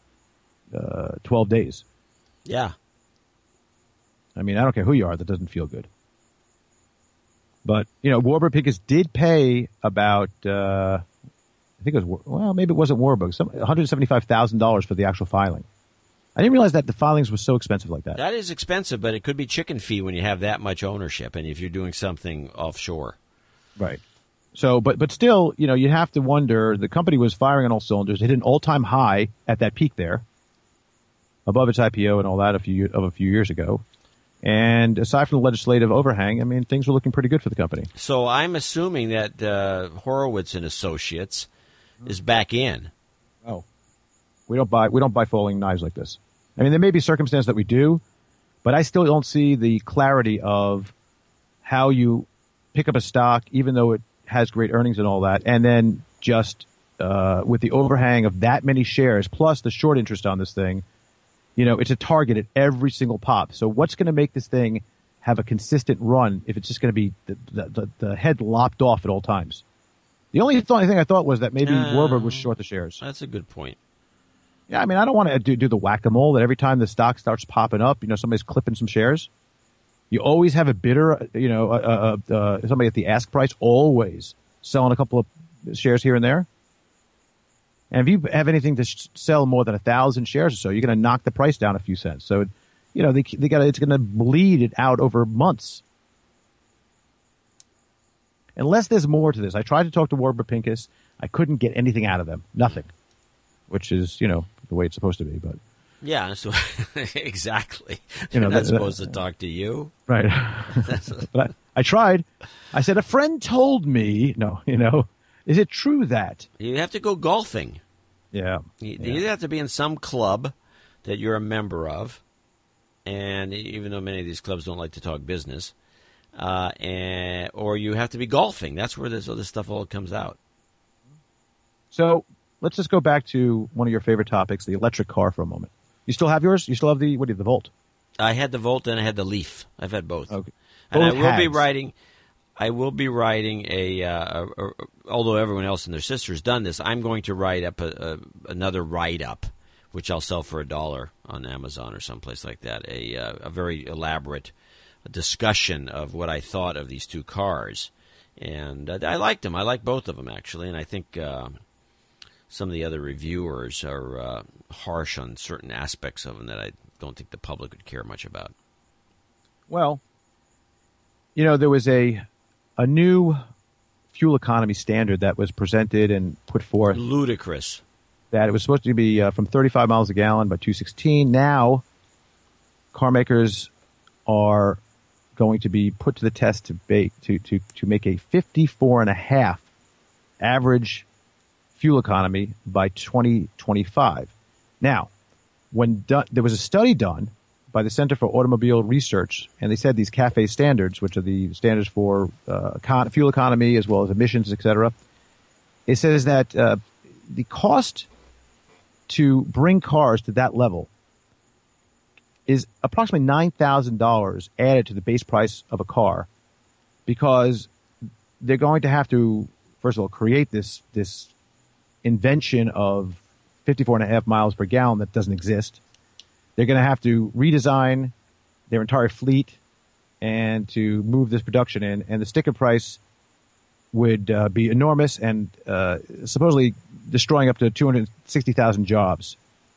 12 days. Yeah. I mean, I don't care who you are, that doesn't feel good. But, Warburg Pincus did pay about, I think it was, maybe it wasn't Warburg, $175,000 for the actual filing. I didn't realize that the filings were so expensive like that. That is expensive, but it could be chicken fee when you have that much ownership and if you're doing something offshore. Right. So, but still, you have to wonder, the company was firing on all cylinders. It hit an all-time high at that peak there, above its IPO and all that a few years ago. And aside from the legislative overhang, I mean, things were looking pretty good for the company. So I'm assuming that Horowitz and Associates is back in. Oh, we don't buy falling knives like this. I mean, there may be circumstances that we do, but I still don't see the clarity of how you pick up a stock, even though it has great earnings and all that, and then just with the overhang of that many shares plus the short interest on this thing, it's a target at every single pop. So what's going to make this thing have a consistent run if it's just going to be the head lopped off at all times? The only thing I thought was that maybe Warburg was short the shares. That's a good point. Yeah, I mean, I don't want to do the whack-a-mole that every time the stock starts popping up, somebody's clipping some shares. You always have a bidder, somebody at the ask price, always selling a couple of shares here and there. And if you have anything to sell more than 1,000 shares or so, you're going to knock the price down a few cents. So, it's going to bleed it out over months. Unless there's more to this. I tried to talk to Warburg Pincus. I couldn't get anything out of them. Nothing. Which is, the way it's supposed to be. But yeah, so exactly. They're not supposed to talk to you. Right. But I tried. I said, a friend told me, is it true that? You have to go golfing. Yeah. You either have to be in some club that you're a member of, and even though many of these clubs don't like to talk business, or you have to be golfing. That's where this other stuff all comes out. So let's just go back to one of your favorite topics, the electric car, for a moment. You still have yours? You still have the Volt? I had the Volt and I had the Leaf. I've had both. Okay. And I will be writing although everyone else and their sister has done this, I'm going to write up another write-up, which I'll sell for $1 on Amazon or someplace like that, a very elaborate discussion of what I thought of these two cars. And I liked them. I like both of them, actually, and I think some of the other reviewers are harsh on certain aspects of them that I don't think the public would care much about. Well, there was a new fuel economy standard that was presented and put forth. Ludicrous. That it was supposed to be from 35 miles a gallon by 2016. Now, car makers are going to be put to the test to make a 54.5 average fuel economy by 2025. Now, there was a study done by the Center for Automobile Research, and they said these CAFE standards, which are the standards for fuel economy as well as emissions, etc. It says that the cost to bring cars to that level is approximately $9,000 added to the base price of a car, because they're going to have to, first of all, create this invention of 54.5 miles per gallon that doesn't exist. They're going to have to redesign their entire fleet and to move this production in, and the sticker price would be enormous and supposedly destroying up to 260,000 jobs.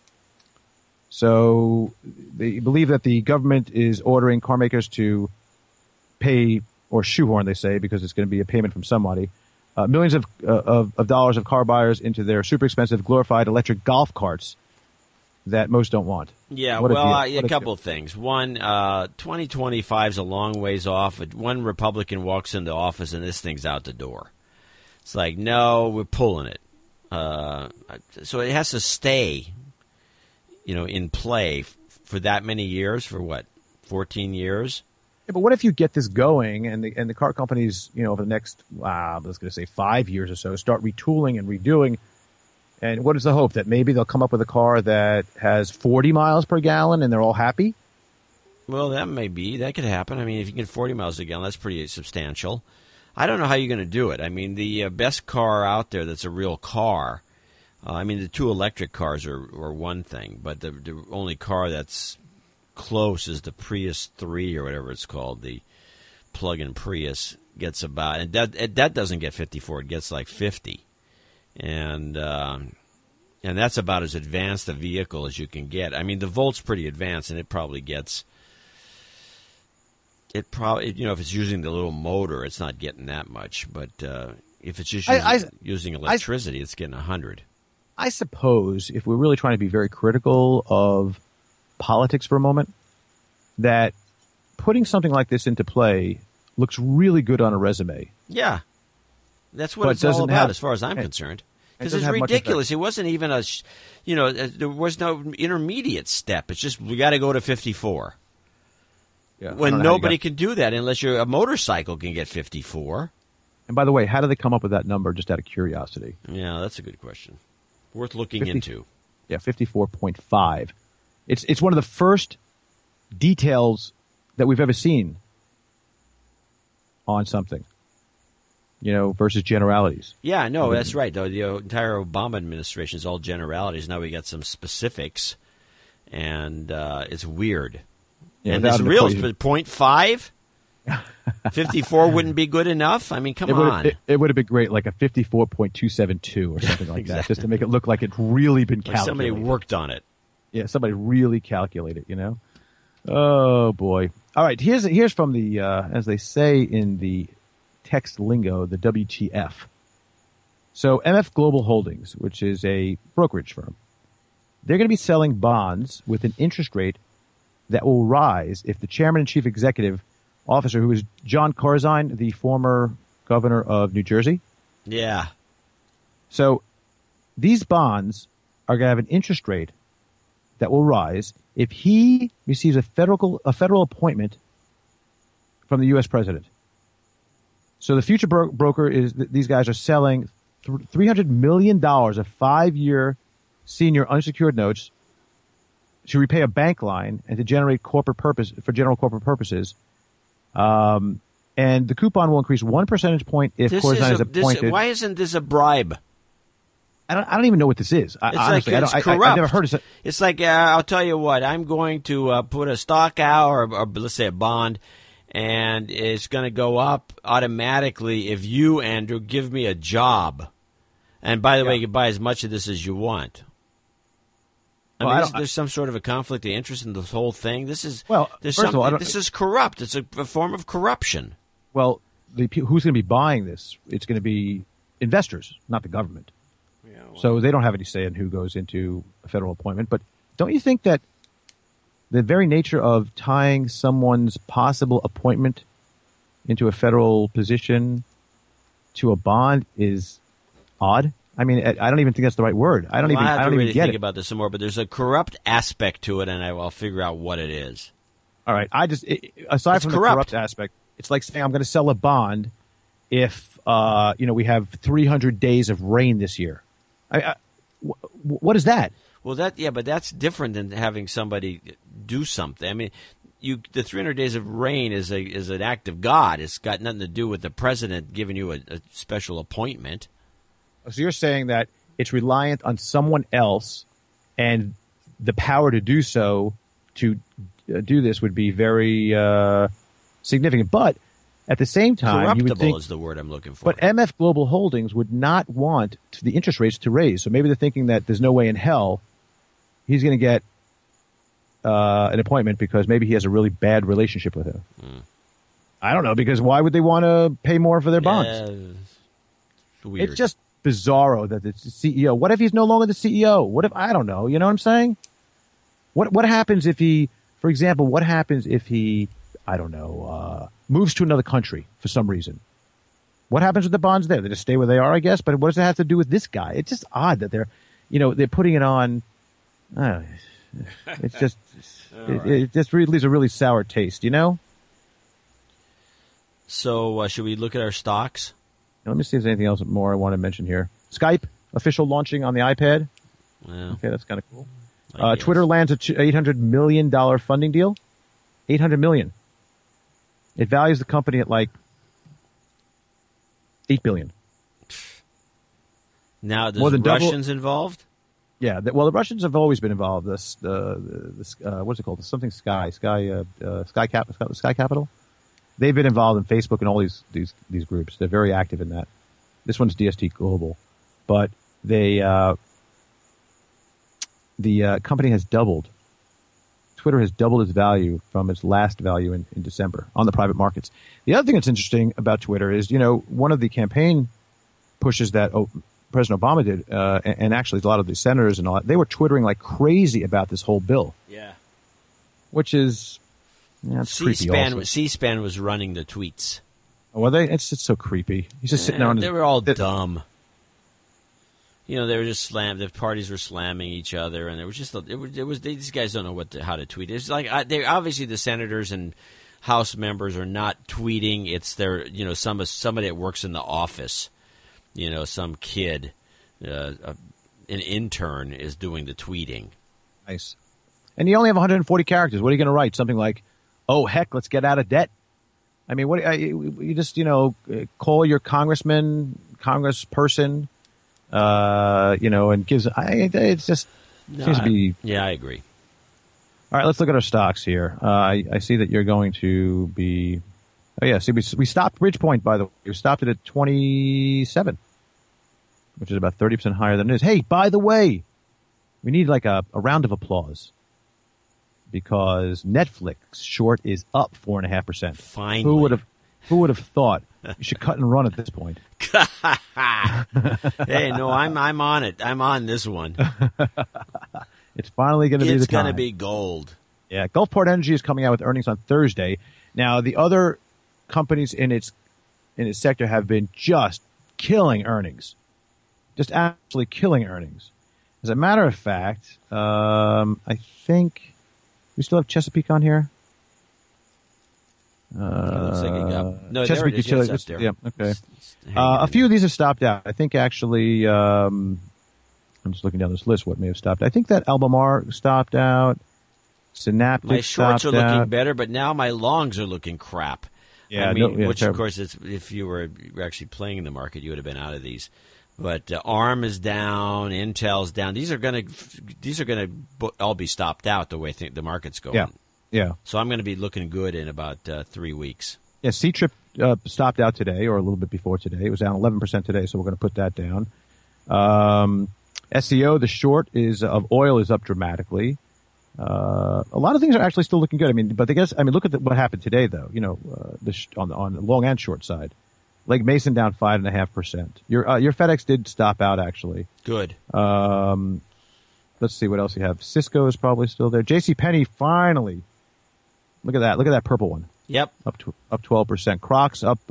So they believe that the government is ordering car makers to pay, or shoehorn, they say, because it's going to be a payment from somebody, millions of dollars of car buyers into their super expensive glorified electric golf carts that most don't want. Yeah, a couple of things. One, 2025 is a long ways off. One Republican walks into office and this thing's out the door. It's like, no, we're pulling it. So it has to stay, in play for that many years, for what, 14 years? Yeah, but what if you get this going and the car companies, over the next, I was going to say 5 years or so, start retooling and redoing. And what is the hope? That maybe they'll come up with a car that has 40 miles per gallon and they're all happy? Well, that may be. That could happen. I mean, if you get 40 miles a gallon, that's pretty substantial. I don't know how you're going to do it. I mean, the best car out there that's a real car, the two electric cars are one thing, but the only car that's close is the Prius 3 or whatever it's called, the plug-in Prius, gets about, and that doesn't get 54, it gets like 50. And that's about as advanced a vehicle as you can get. I mean, the Volt's pretty advanced, and it probably gets. If it's using the little motor, it's not getting that much. But if it's just using electricity, it's getting 100. I suppose if we're really trying to be very critical of politics for a moment, that putting something like this into play looks really good on a resume. Yeah. That's what it's all about, as far as I'm concerned. Because it's ridiculous. It wasn't even there was no intermediate step. It's just, we got to go to 54. Yeah, when nobody can do that unless a motorcycle can get 54. And by the way, how do they come up with that number, just out of curiosity? Yeah, that's a good question. Worth looking into. Yeah, 54.5. It's one of the first details that we've ever seen on something, versus generalities. Yeah, no, that's right. The entire Obama administration is all generalities. Now we got some specifics, and it's weird. Yeah, and this real 0.5? 54 wouldn't be good enough? I mean, come on. It would have been great, like a 54.272 or something like that, just to make it look like it's really been calculated. Somebody worked on it. Yeah, somebody really calculated, Oh, boy. All right, here's from the, as they say in the text lingo, the WTF. So MF Global Holdings, which is a brokerage firm, they're going to be selling bonds with an interest rate that will rise if the chairman and chief executive officer, who is John Corzine, the former governor of New Jersey. Yeah. So these bonds are going to have an interest rate that will rise if he receives a federal appointment from the U.S. president. So the future broker is these guys are selling $300 million of 5-year senior unsecured notes to repay a bank line and to generate general corporate purposes. And the coupon will increase 1 percentage point if Corzine is appointed. Why isn't this a bribe? I don't even know what this is. Honestly, it's corrupt. I've never heard of it. It's like, I'll tell you what, I'm going to put a stock out, or let's say a bond, and it's going to go up automatically if you, Andrew, give me a job. And by the way, you can buy as much of this as you want. There's some sort of a conflict of interest in this whole thing. This is this is corrupt. It's a form of corruption. Well, who's going to be buying this? It's going to be investors, not the government. Yeah, well, so they don't have any say in who goes into a federal appointment. But don't you think that the very nature of tying someone's possible appointment into a federal position to a bond is odd? I mean, I don't even think that's the right word. I don't even think about this some more, but there's a corrupt aspect to it, and I'll figure out what it is. All right. Aside from the corrupt aspect, it's like saying I'm going to sell a bond if we have 300 days of rain this year. What is that? Well, but that's different than having somebody do something. I mean, the 300 days of rain is an act of God. It's got nothing to do with the president giving you a special appointment. So you're saying that it's reliant on someone else, and the power to do so, to do this, would be very significant. But at the same time, corruptible you would think, is the word I'm looking for. But MF Global Holdings would not want the interest rates to raise. So maybe they're thinking that there's no way in hell he's going to get an appointment because maybe he has a really bad relationship with him. I don't know, because why would they want to pay more for their bonds? It's weird. It's just bizarro that it's the CEO. What if he's no longer the CEO? What if, I don't know, you know what I'm saying? What happens if he, for example, I don't know, moves to another country for some reason? What happens with the bonds there? They just stay where they are, I guess, but what does it have to do with this guy? It's just odd that they're putting it on, it's just, it just really leaves a really sour taste, So should we look at our stocks? Let me see if there's anything else more I want to mention here. Skype, official launching on the iPad. Yeah. Okay, that's kind of cool. Twitter lands a $800 million funding deal. $800 million. It values the company at like $8 billion. Now, there's Russians involved? Yeah, the Russians have always been involved. What's it called? Something Sky Capital. They've been involved in Facebook and all these groups. They're very active in that. This one's DST Global, but the company has doubled. Twitter has doubled its value from its last value in December on the private markets. The other thing that's interesting about Twitter is, one of the campaign pushes that President Obama did, and actually a lot of the senators and all that, they were twittering like crazy about this whole bill. Yeah. Which is... Yeah, C-SPAN was running the tweets. Oh, were they? It's so creepy. He's just sitting there on They were all dumb. They were just slammed. The parties were slamming each other, and these guys don't know how to tweet. It's like they obviously the senators and House members are not tweeting. It's their somebody that works in the office. Some kid, an intern is doing the tweeting. Nice. And you only have 140 characters. What are you going to write? Something like, "Oh heck, let's get out of debt." I mean, what you just call your congressperson, and gives. It's just seems to be. Yeah, I agree. All right, let's look at our stocks here. I see that you're going to be. Oh yeah, see we stopped Bridgepoint, by the way. We stopped it at 27, which is about 30% higher than it is. Hey, by the way, we need like a round of applause because Netflix short is up 4.5%. Finally, who would have thought? You should cut and run at this point. Hey, no, I'm on it. I'm on this one. It's finally going to be the time. It's going to be gold. Yeah, Gulfport Energy is coming out with earnings on Thursday. Now, the other companies in its sector have been just killing earnings, just absolutely killing earnings. As a matter of fact, I think we still have Chesapeake on here. Looks like it got, no, Chesapeake there it is. Yes, up there. Yeah, okay. A few of these have stopped out. I think actually, I'm just looking down this list. What may have stopped? I think that Albemarle stopped out. Synaptic. My shorts are looking out. better, but now my longs are looking crap. Yeah, I mean, which terrible. of course, if you were actually playing in the market, you would have been out of these. But ARM is down, Intel's down. These are going to all be stopped out the way the market's going. Yeah. So I'm going to be looking good in about 3 weeks. Yeah, C-Trip stopped out today, or a little bit before today. It was down 11% today, so we're going to put that down. SEO, the short of oil is up dramatically. A lot of things are actually still looking good. I mean, but look at what happened today, though. On the long and short side, Legg Mason down 5.5%. Your FedEx did stop out actually. Good. Let's see what else you have. Cisco is probably still there. JCPenney finally. Look at that. Look at that purple one. Yep. Up 12%. Crocs up.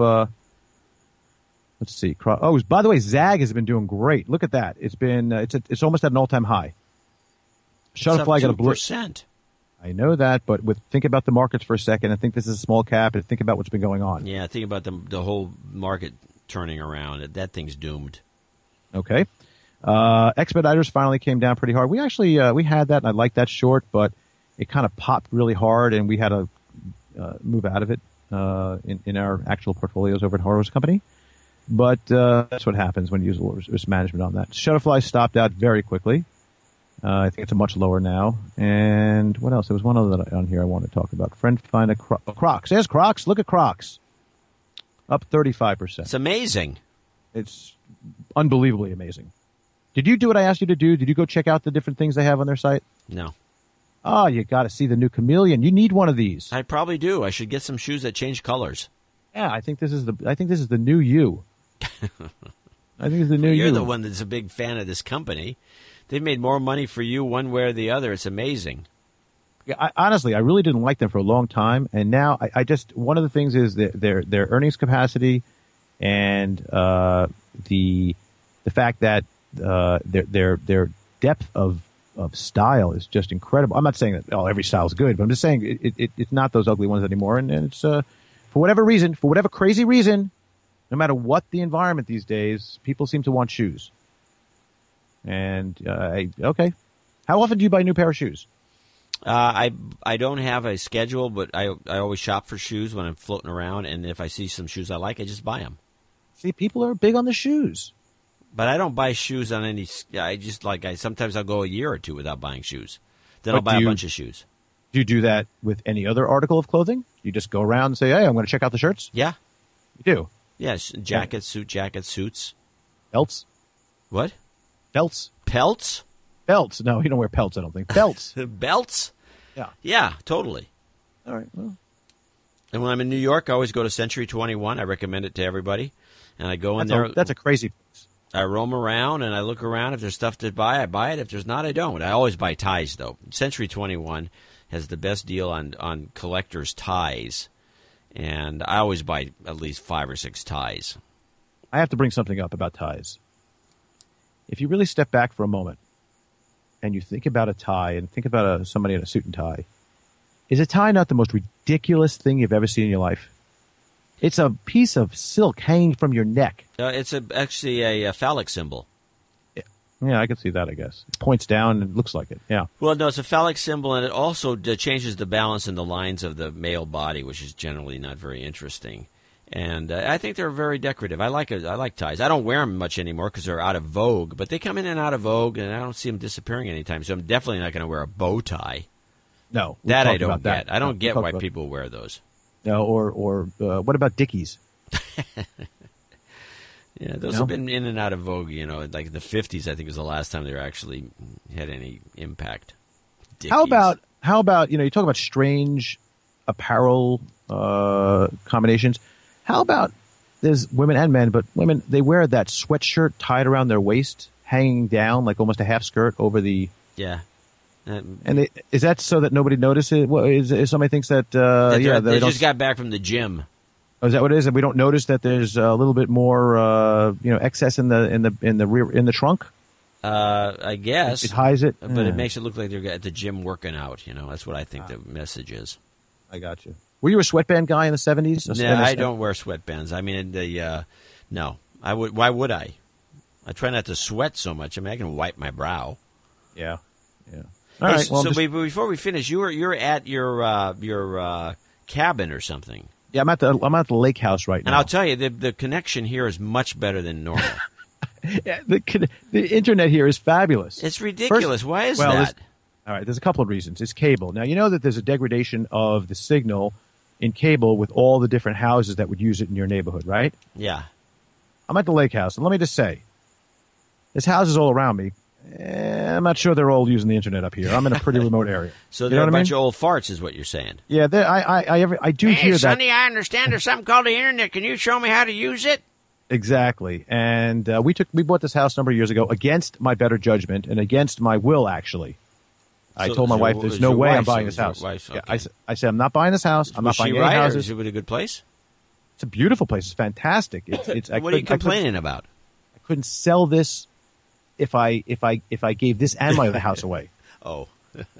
Let's see. By the way, Zag has been doing great. Look at that. It's been it's almost at an all-time high. Shutterfly got a blue. I know that, but think about the markets for a second. I think this is a small cap, and think about what's been going on. Yeah, think about the whole market turning around. That thing's doomed. Okay. Expeditors finally came down pretty hard. We actually we had that, and I liked that short, but it kind of popped really hard, and we had to move out of it in our actual portfolios over at Horowitz Company. But that's what happens when you use a little risk management on that. Shutterfly stopped out very quickly. I think it's a much lower now. And what else? There was one other that on here I want to talk about. Find a Crocs. There's Crocs. Look at Crocs. Up 35%. It's amazing. It's unbelievably amazing. Did you do what I asked you to do? Did you go check out the different things they have on their site? No. Oh, you got to see the new Chameleon. You need one of these. I probably do. I should get some shoes that change colors. Yeah, I think this is the new you. I think it's the new you. You're the one that's a big fan of this company. They've made more money for you one way or the other. It's amazing. Yeah, honestly, I really didn't like them for a long time, and now I just one of the things is their earnings capacity, and the fact that their depth of style is just incredible. I'm not saying that every style is good, but I'm just saying it's not those ugly ones anymore, and it's for whatever reason, for whatever crazy reason, no matter what the environment these days, people seem to want shoes. And okay, how often do you buy a new pair of shoes? I don't have a schedule, but I always shop for shoes when I'm floating around, and if I see some shoes I like, I just buy them. See, people are big on the shoes. But I don't buy shoes on any. I just sometimes I'll go a year or two without buying shoes. Then I'll buy a bunch of shoes. Do you do that with any other article of clothing? You just go around and say, "Hey, I'm going to check out the shirts." Yeah, you do. Yeah, jackets, suit jackets, suits. Belts. What? Belts. Pelts? Belts. No, you don't wear pelts, I don't think. Belts. Belts? Yeah. Yeah, totally. All right. Well. And when I'm in New York, I always go to Century 21. I recommend it to everybody. And I go in there. That's a crazy place. I roam around and I look around. If there's stuff to buy, I buy it. If there's not, I don't. I always buy ties, though. Century 21 has the best deal on collector's ties. And I always buy at least 5 or 6 ties. I have to bring something up about ties. If you really step back for a moment and you think about a tie and think about somebody in a suit and tie, is a tie not the most ridiculous thing you've ever seen in your life? It's a piece of silk hanging from your neck. It's actually a phallic symbol. Yeah, I can see that, I guess. It points down and it looks like it, yeah. Well, no, it's a phallic symbol, and it also changes the balance in the lines of the male body, which is generally not very interesting. And I think they're very decorative. I like ties. I don't wear them much anymore because they're out of vogue, but they come in and out of vogue, and I don't see them disappearing anytime, so I'm definitely not going to wear a bow tie. No. That I don't get. I don't get why people wear those. No, or what about Dickies? Yeah, those have been in and out of vogue, like the 50s, I think was the last time they actually had any impact. Dickies. How about, you talk about strange apparel combinations. How about there's women and men, but women, they wear that sweatshirt tied around their waist, hanging down like almost a half skirt over the... Yeah. And is that so that nobody notices? Well, is somebody thinks that... they just got back from the gym. Oh, is that what it is? And we don't notice that there's a little bit more, excess in the trunk. I guess it hides it, but it makes it look like they're at the gym working out. That's what I think the message is. I got you. Were you a sweatband guy in the 70s? No, I don't wear sweatbands. I mean, no. I would. Why would I? I try not to sweat so much. I mean, I can wipe my brow. Yeah. All right. Well, so before we finish, you're at your cabin or something. Yeah, I'm at the lake house right now. And I'll tell you, the connection here is much better than normal. Yeah, the internet here is fabulous. It's ridiculous. Why is that? All right, there's a couple of reasons. It's cable. Now, you know that there's a degradation of the signal in cable with all the different houses that would use it in your neighborhood, right? Yeah. I'm at the lake house, and let me just say, there's houses all around me. I'm not sure they're all using the internet up here. I'm in a pretty remote area. So they're a bunch of old farts is what you're saying. Yeah, I do hear that. Sonny, I understand there's something called the internet. Can you show me how to use it? Exactly. And we bought this house a number of years ago against my better judgment and against my will, actually. I told my wife, there's no way I'm buying this house. Okay. Yeah, I said, I'm not buying this house. I'm not buying any houses. Is it a good place? It's a beautiful place. It's fantastic. What are you complaining about? I couldn't sell this if I gave this and my other house away. Oh.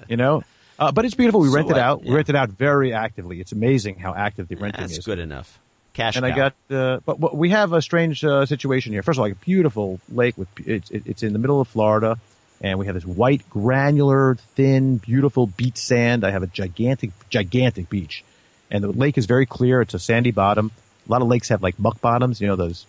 But it's beautiful. We rent it out. Yeah. We rent it out very actively. It's amazing how active the renting is. That's good enough. Cash and cow. I got, but we have a strange situation here. First of all, like a beautiful lake it's in the middle of Florida, and we have this white, granular, thin, beautiful beach sand. I have a gigantic beach, and the lake is very clear. It's a sandy bottom. A lot of lakes have like muck bottoms.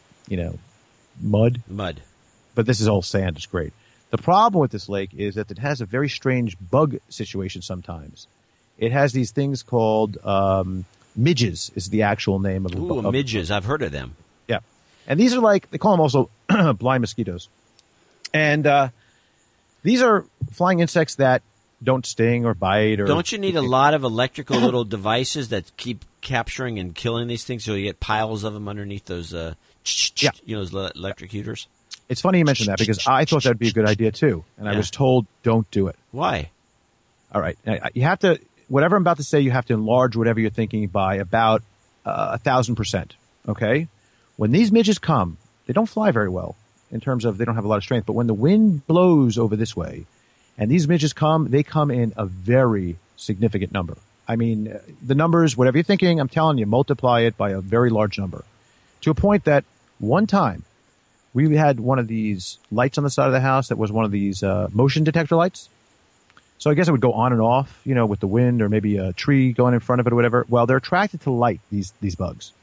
Mud. But this is all sand. It's great. The problem with this lake is that it has a very strange bug situation sometimes. It has these things called midges is the actual name of the midges. I've heard of them. Yeah. And these are they call them also blind mosquitoes. And these are flying insects that don't sting or bite. Don't you need a lot of electrical little devices that keep capturing and killing these things so you get piles of them underneath those, those electric heaters? It's funny you mentioned that because I thought that would be a good idea too. And I was told, don't do it. Why? All right. You have to, whatever I'm about to say, you have to enlarge whatever you're thinking by about 1,000%. Okay? When these midges come, they don't fly very well in terms of they don't have a lot of strength. But when the wind blows over this way and these midges come, they come in a very significant number. I mean, the numbers, whatever you're thinking, I'm telling you, multiply it by a very large number. To a point that one time, we had one of these lights on the side of the house that was one of these motion detector lights. So I guess it would go on and off, with the wind or maybe a tree going in front of it or whatever. Well, they're attracted to light, these bugs.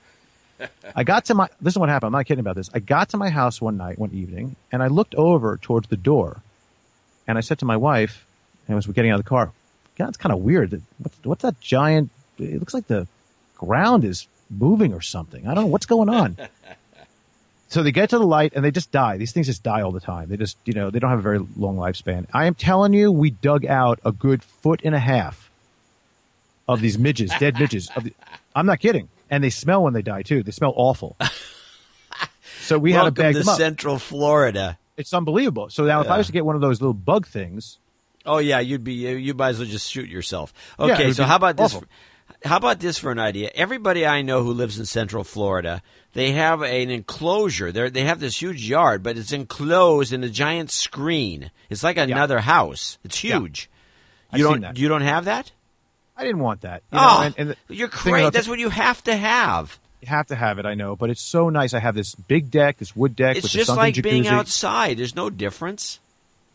This is what happened. I'm not kidding about this. I got to my house one evening, and I looked over towards the door, and I said to my wife, and as we're getting out of the car, God, it's kind of weird. What's that giant? It looks like the ground is moving or something. I don't know what's going on. So they get to the light and they just die. These things just die all the time. They just, they don't have a very long lifespan. I am telling you, we dug out a good 1.5 feet of these midges, dead midges. I'm not kidding. And they smell when they die too. They smell awful. So we had to bag them up. Welcome to Central Florida. It's unbelievable. So now if I was to get one of those little bug things. Oh yeah, you might as well just shoot yourself. Okay, so how about this? How about this for an idea? Everybody I know who lives in Central Florida, they have an enclosure. They have this huge yard, but it's enclosed in a giant screen. It's like another house. It's huge. Yeah. You don't have that? I didn't want that. You're crazy. That's what you have to have. You have to have it, I know, but it's so nice. I have this big deck, this wood deck. It's with just the like jacuzzi. being outside. There's no difference.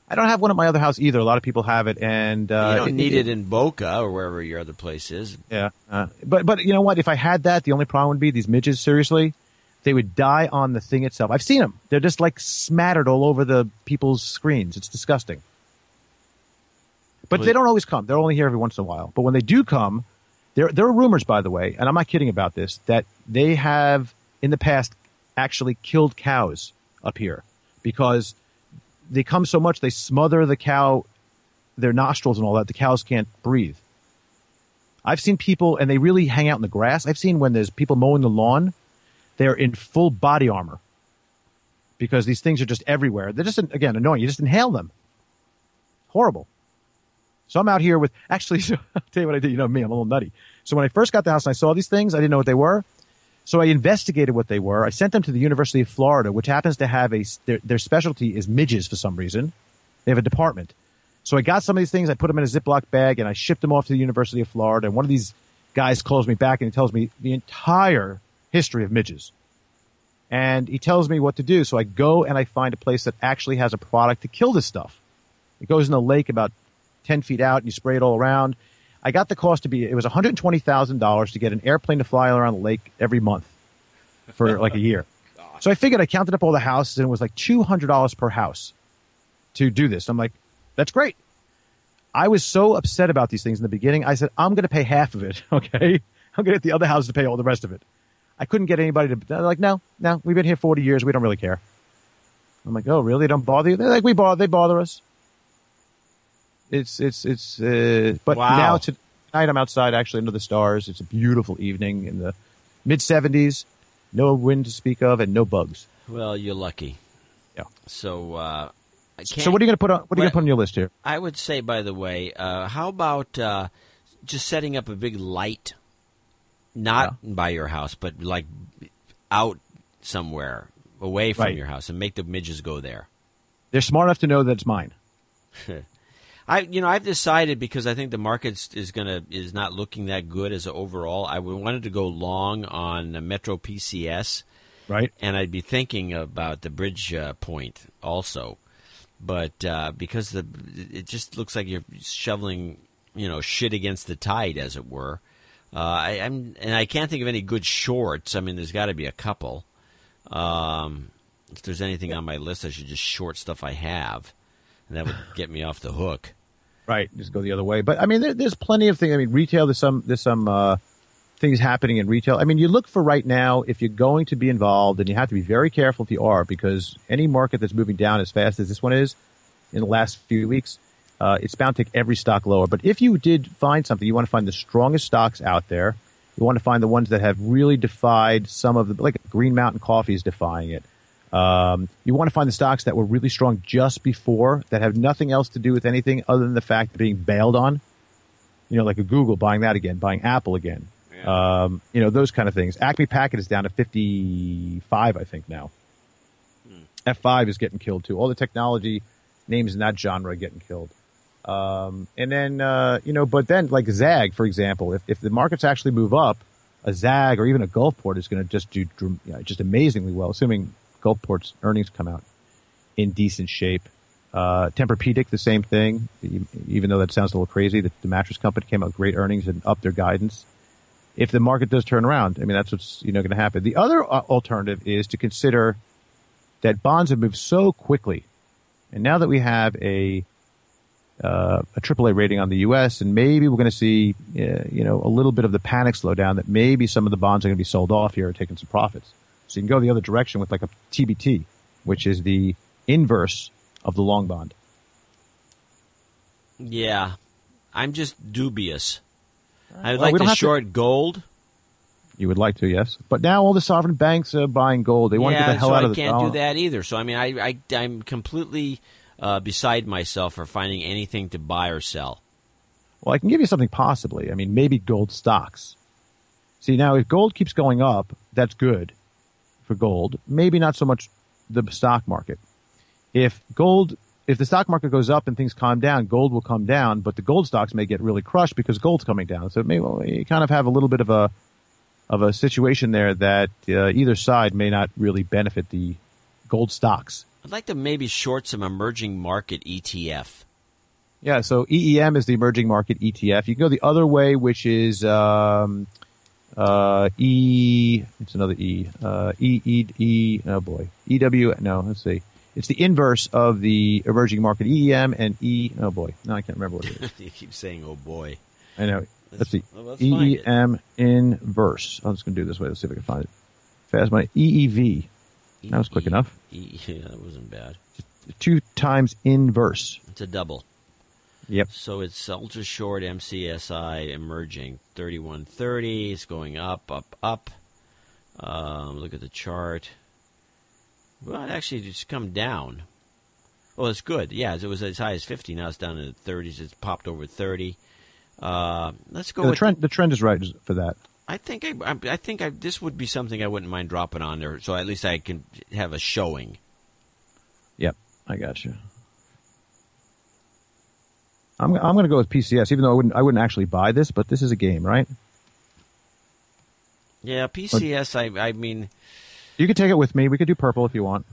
I don't have one at my other house either. A lot of people have it, and you don't need it in Boca or wherever your other place is. Yeah, but you know what? If I had that, the only problem would be these midges. Seriously, they would die on the thing itself. I've seen them; they're just like smattered all over the people's screens. It's disgusting. But they don't always come. They're only here every once in a while. But when they do come, there are rumors, by the way, and I'm not kidding about this, that they have in the past actually killed cows up here because they come so much they smother the cow, their nostrils and all that. The cows can't breathe. I've seen people, and they really hang out in the grass. I've seen when there's people mowing the lawn, they're in full body armor because these things are just everywhere. They're just, again, annoying. You just inhale them. Horrible. So I'm out here with, actually, so I'll tell you what I did. You know me, I'm a little nutty. So when I first got the house and I saw these things, I didn't know what they were. So I investigated what they were. I sent them to the University of Florida, which happens to have their specialty is midges for some reason. They have a department. So I got some of these things. I put them in a Ziploc bag and I shipped them off to the University of Florida. And one of these guys calls me back and he tells me the entire history of midges. And he tells me what to do. So I go and I find a place that actually has a product to kill this stuff. It goes in a lake about 10 feet out and you spray it all around. I got the cost to be, it was $120,000 to get an airplane to fly around the lake every month for like a year. So I figured I counted up all the houses and it was like $200 per house to do this. I'm like, that's great. I was so upset about these things in the beginning. I said, I'm going to pay half of it. Okay. I'm going to get the other houses to pay all the rest of it. I couldn't get anybody to, they're like, no, we've been here 40 years. We don't really care. I'm like, oh, really? They don't bother you? They're like, they bother us. But wow. Now tonight I'm outside actually under the stars. It's a beautiful evening in the mid 70s. No wind to speak of and no bugs. Well, you're lucky. Yeah. So, so what are you going to put on? What are you going to put on your list here? I would say, by the way, how about just setting up a big light, not by your house, but like out somewhere away from your house, and make the midges go there. They're smart enough to know that it's mine. I've decided, because I think the market is not looking that good as overall. I wanted to go long on Metro PCS, right? And I'd be thinking about the Bridge Point also, but because it just looks like you're shoveling, shit against the tide, as it were. I can't think of any good shorts. I mean, there's got to be a couple. If there's anything on my list, I should just short stuff I have. And that would get me off the hook. Right, just go the other way. But I mean, there's plenty of things. I mean, retail. There's some things happening in retail. I mean, you look for right now if you're going to be involved, and you have to be very careful if you are, because any market that's moving down as fast as this one is in the last few weeks, it's bound to take every stock lower. But if you did find something, you want to find the strongest stocks out there. You want to find the ones that have really defied some of the, like Green Mountain Coffee is defying it. You want to find the stocks that were really strong just before, that have nothing else to do with anything other than the fact of being bailed on. Like a Google, buying that again, buying Apple again. Yeah. Those kind of things. Acme Packet is down to 55, I think, now. F5 is getting killed, too. All the technology names in that genre are getting killed. But then, like Zag, for example, if the markets actually move up, a Zag or even a Gulfport is going to just do just amazingly well, assuming Gulfport's earnings come out in decent shape. Tempur-Pedic, the same thing, even though that sounds a little crazy. The mattress company came out with great earnings and upped their guidance. If the market does turn around, I mean, that's what's going to happen. The other alternative is to consider that bonds have moved so quickly. And now that we have a AAA rating on the U.S., and maybe we're going to see, a little bit of the panic slow down, that maybe some of the bonds are going to be sold off here and taking some profits. So you can go the other direction with like a TBT, which is the inverse of the long bond. Yeah. I'm just dubious. I would like to short gold. You would like to, yes. But now all the sovereign banks are buying gold. They want to get the hell out of the dollar. I can't do that either. So, I mean, I'm completely beside myself for finding anything to buy or sell. Well, I can give you something possibly. I mean, maybe gold stocks. See, now if gold keeps going up, that's good for gold. Maybe not so much the stock market. If the stock market goes up and things calm down, gold will come down, but the gold stocks may get really crushed because gold's coming down. So you kind of have a little bit of a situation there that either side may not really benefit the gold stocks. I'd like to maybe short some emerging market ETF. Yeah, so EEM is the emerging market ETF. You can go the other way, which is it's another E. Oh boy, EW. No, let's see. It's the inverse of the emerging market EEM and E. Oh boy, no, I can't remember what it is. You keep saying, "Oh boy." I know. Let's see. EEM inverse. I'm just going to do it this way. Let's see if I can find it. Fast money. EEV. That was quick enough. Yeah, that wasn't bad. 2 times inverse. It's a double. Yep. So it's ultra short MCSI emerging 3130. It's going up, up, up. Look at the chart. Well, it actually just come down. Well, it's good. Yeah, it was as high as 50. Now it's down in the 30s. It's popped over 30. Let's go. Yeah, the trend is right for that. I think this would be something I wouldn't mind dropping on there, so at least I can have a showing. Yep, I got you. I'm going to go with PCS, even though I wouldn't actually buy this, but this is a game, right? Yeah, PCS. I mean, you could take it with me. We could do purple if you want.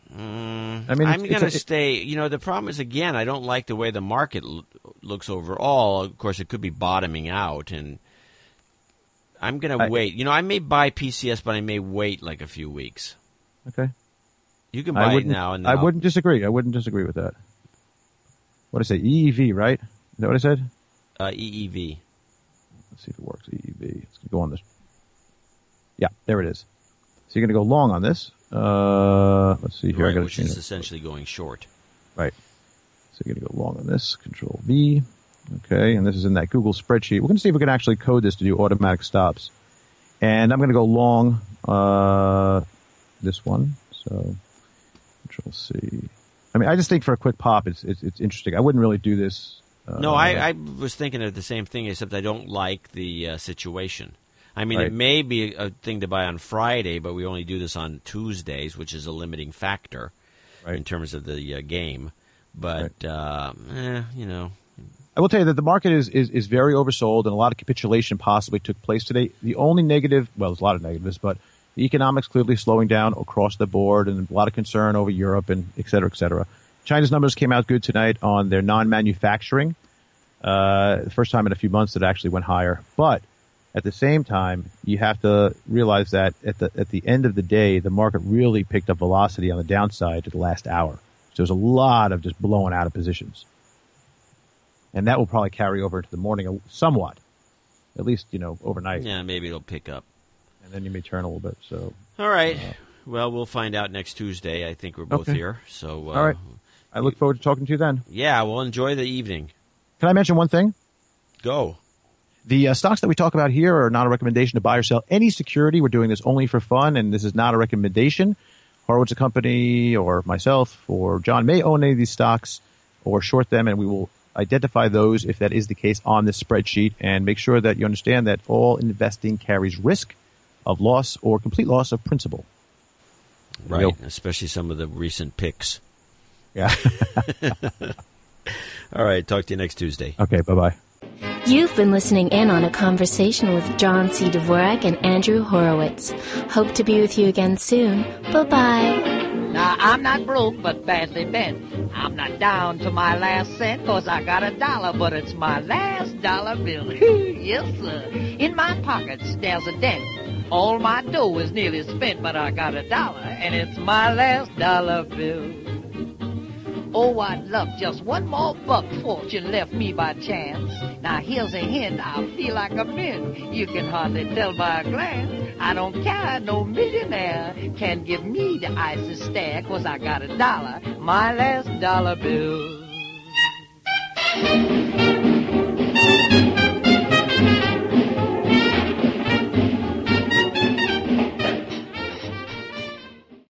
I mean, I'm going to stay. You know, the problem is, again, I don't like the way the market looks overall. Of course, it could be bottoming out, and I'm going to wait. You know, I may buy PCS, but I may wait like a few weeks. Okay. You can buy it now. And I wouldn't disagree. I wouldn't disagree with that. What did I say? EEV, right? Is that what I said? EEV. Let's see if it works. EEV. It's going to go on this. Yeah, there it is. So you're going to go long on this. Let's see here. Right, I got to which change is it. essentially going short. Right. So you're going to go long on this. Control V. Okay, and this is in that Google spreadsheet. We're going to see if we can actually code this to do automatic stops. And I'm going to go long this one. So Control C. I mean, I just think for a quick pop, it's interesting. I wouldn't really do this. No, I was thinking of the same thing, except I don't like the situation. I mean, Right. It may be a thing to buy on Friday, but we only do this on Tuesdays, which is a limiting factor in terms of the game. But, you know. I will tell you that the market is very oversold, and a lot of capitulation possibly took place today. The only negative, well, there's a lot of negatives, but the economics clearly slowing down across the board, and a lot of concern over Europe and et cetera, et cetera. China's numbers came out good tonight on their non-manufacturing. The first time in a few months that it actually went higher. But at the same time, you have to realize that at the end of the day, the market really picked up velocity on the downside to the last hour. So there's a lot of just blowing out of positions. And that will probably carry over into the morning somewhat, at least, you know, overnight. Yeah, maybe it'll pick up. And then you may turn a little bit. So, all right. Well, we'll find out next Tuesday. I think we're both here. So, all right. I look forward to talking to you then. Yeah, well, enjoy the evening. Can I mention one thing? Go. The stocks that we talk about here are not a recommendation to buy or sell any security. We're doing this only for fun, and this is not a recommendation. Horowitz & Company or myself or John may own any of these stocks or short them, and we will identify those if that is the case on this spreadsheet, and make sure that you understand that all investing carries risk of loss or complete loss of principal. Right, especially some of the recent picks. Yeah. All right, talk to you next Tuesday. Okay, bye-bye. You've been listening in on a conversation with John C. Dvorak and Andrew Horowitz. Hope to be with you again soon. Bye-bye. Now, I'm not broke, but badly bent. I'm not down to my last cent, 'cause I got $1, but it's my last dollar bill. Yes, sir. In my pockets, there's a dent. All my dough is nearly spent, but I got $1, and it's my last dollar bill. Oh, I'd love just one more buck fortune left me by chance. Now, here's a hint, I feel like a mint. You can hardly tell by a glance. I don't care, no millionaire can give me the icy stare, 'cause I got $1, my last dollar bill.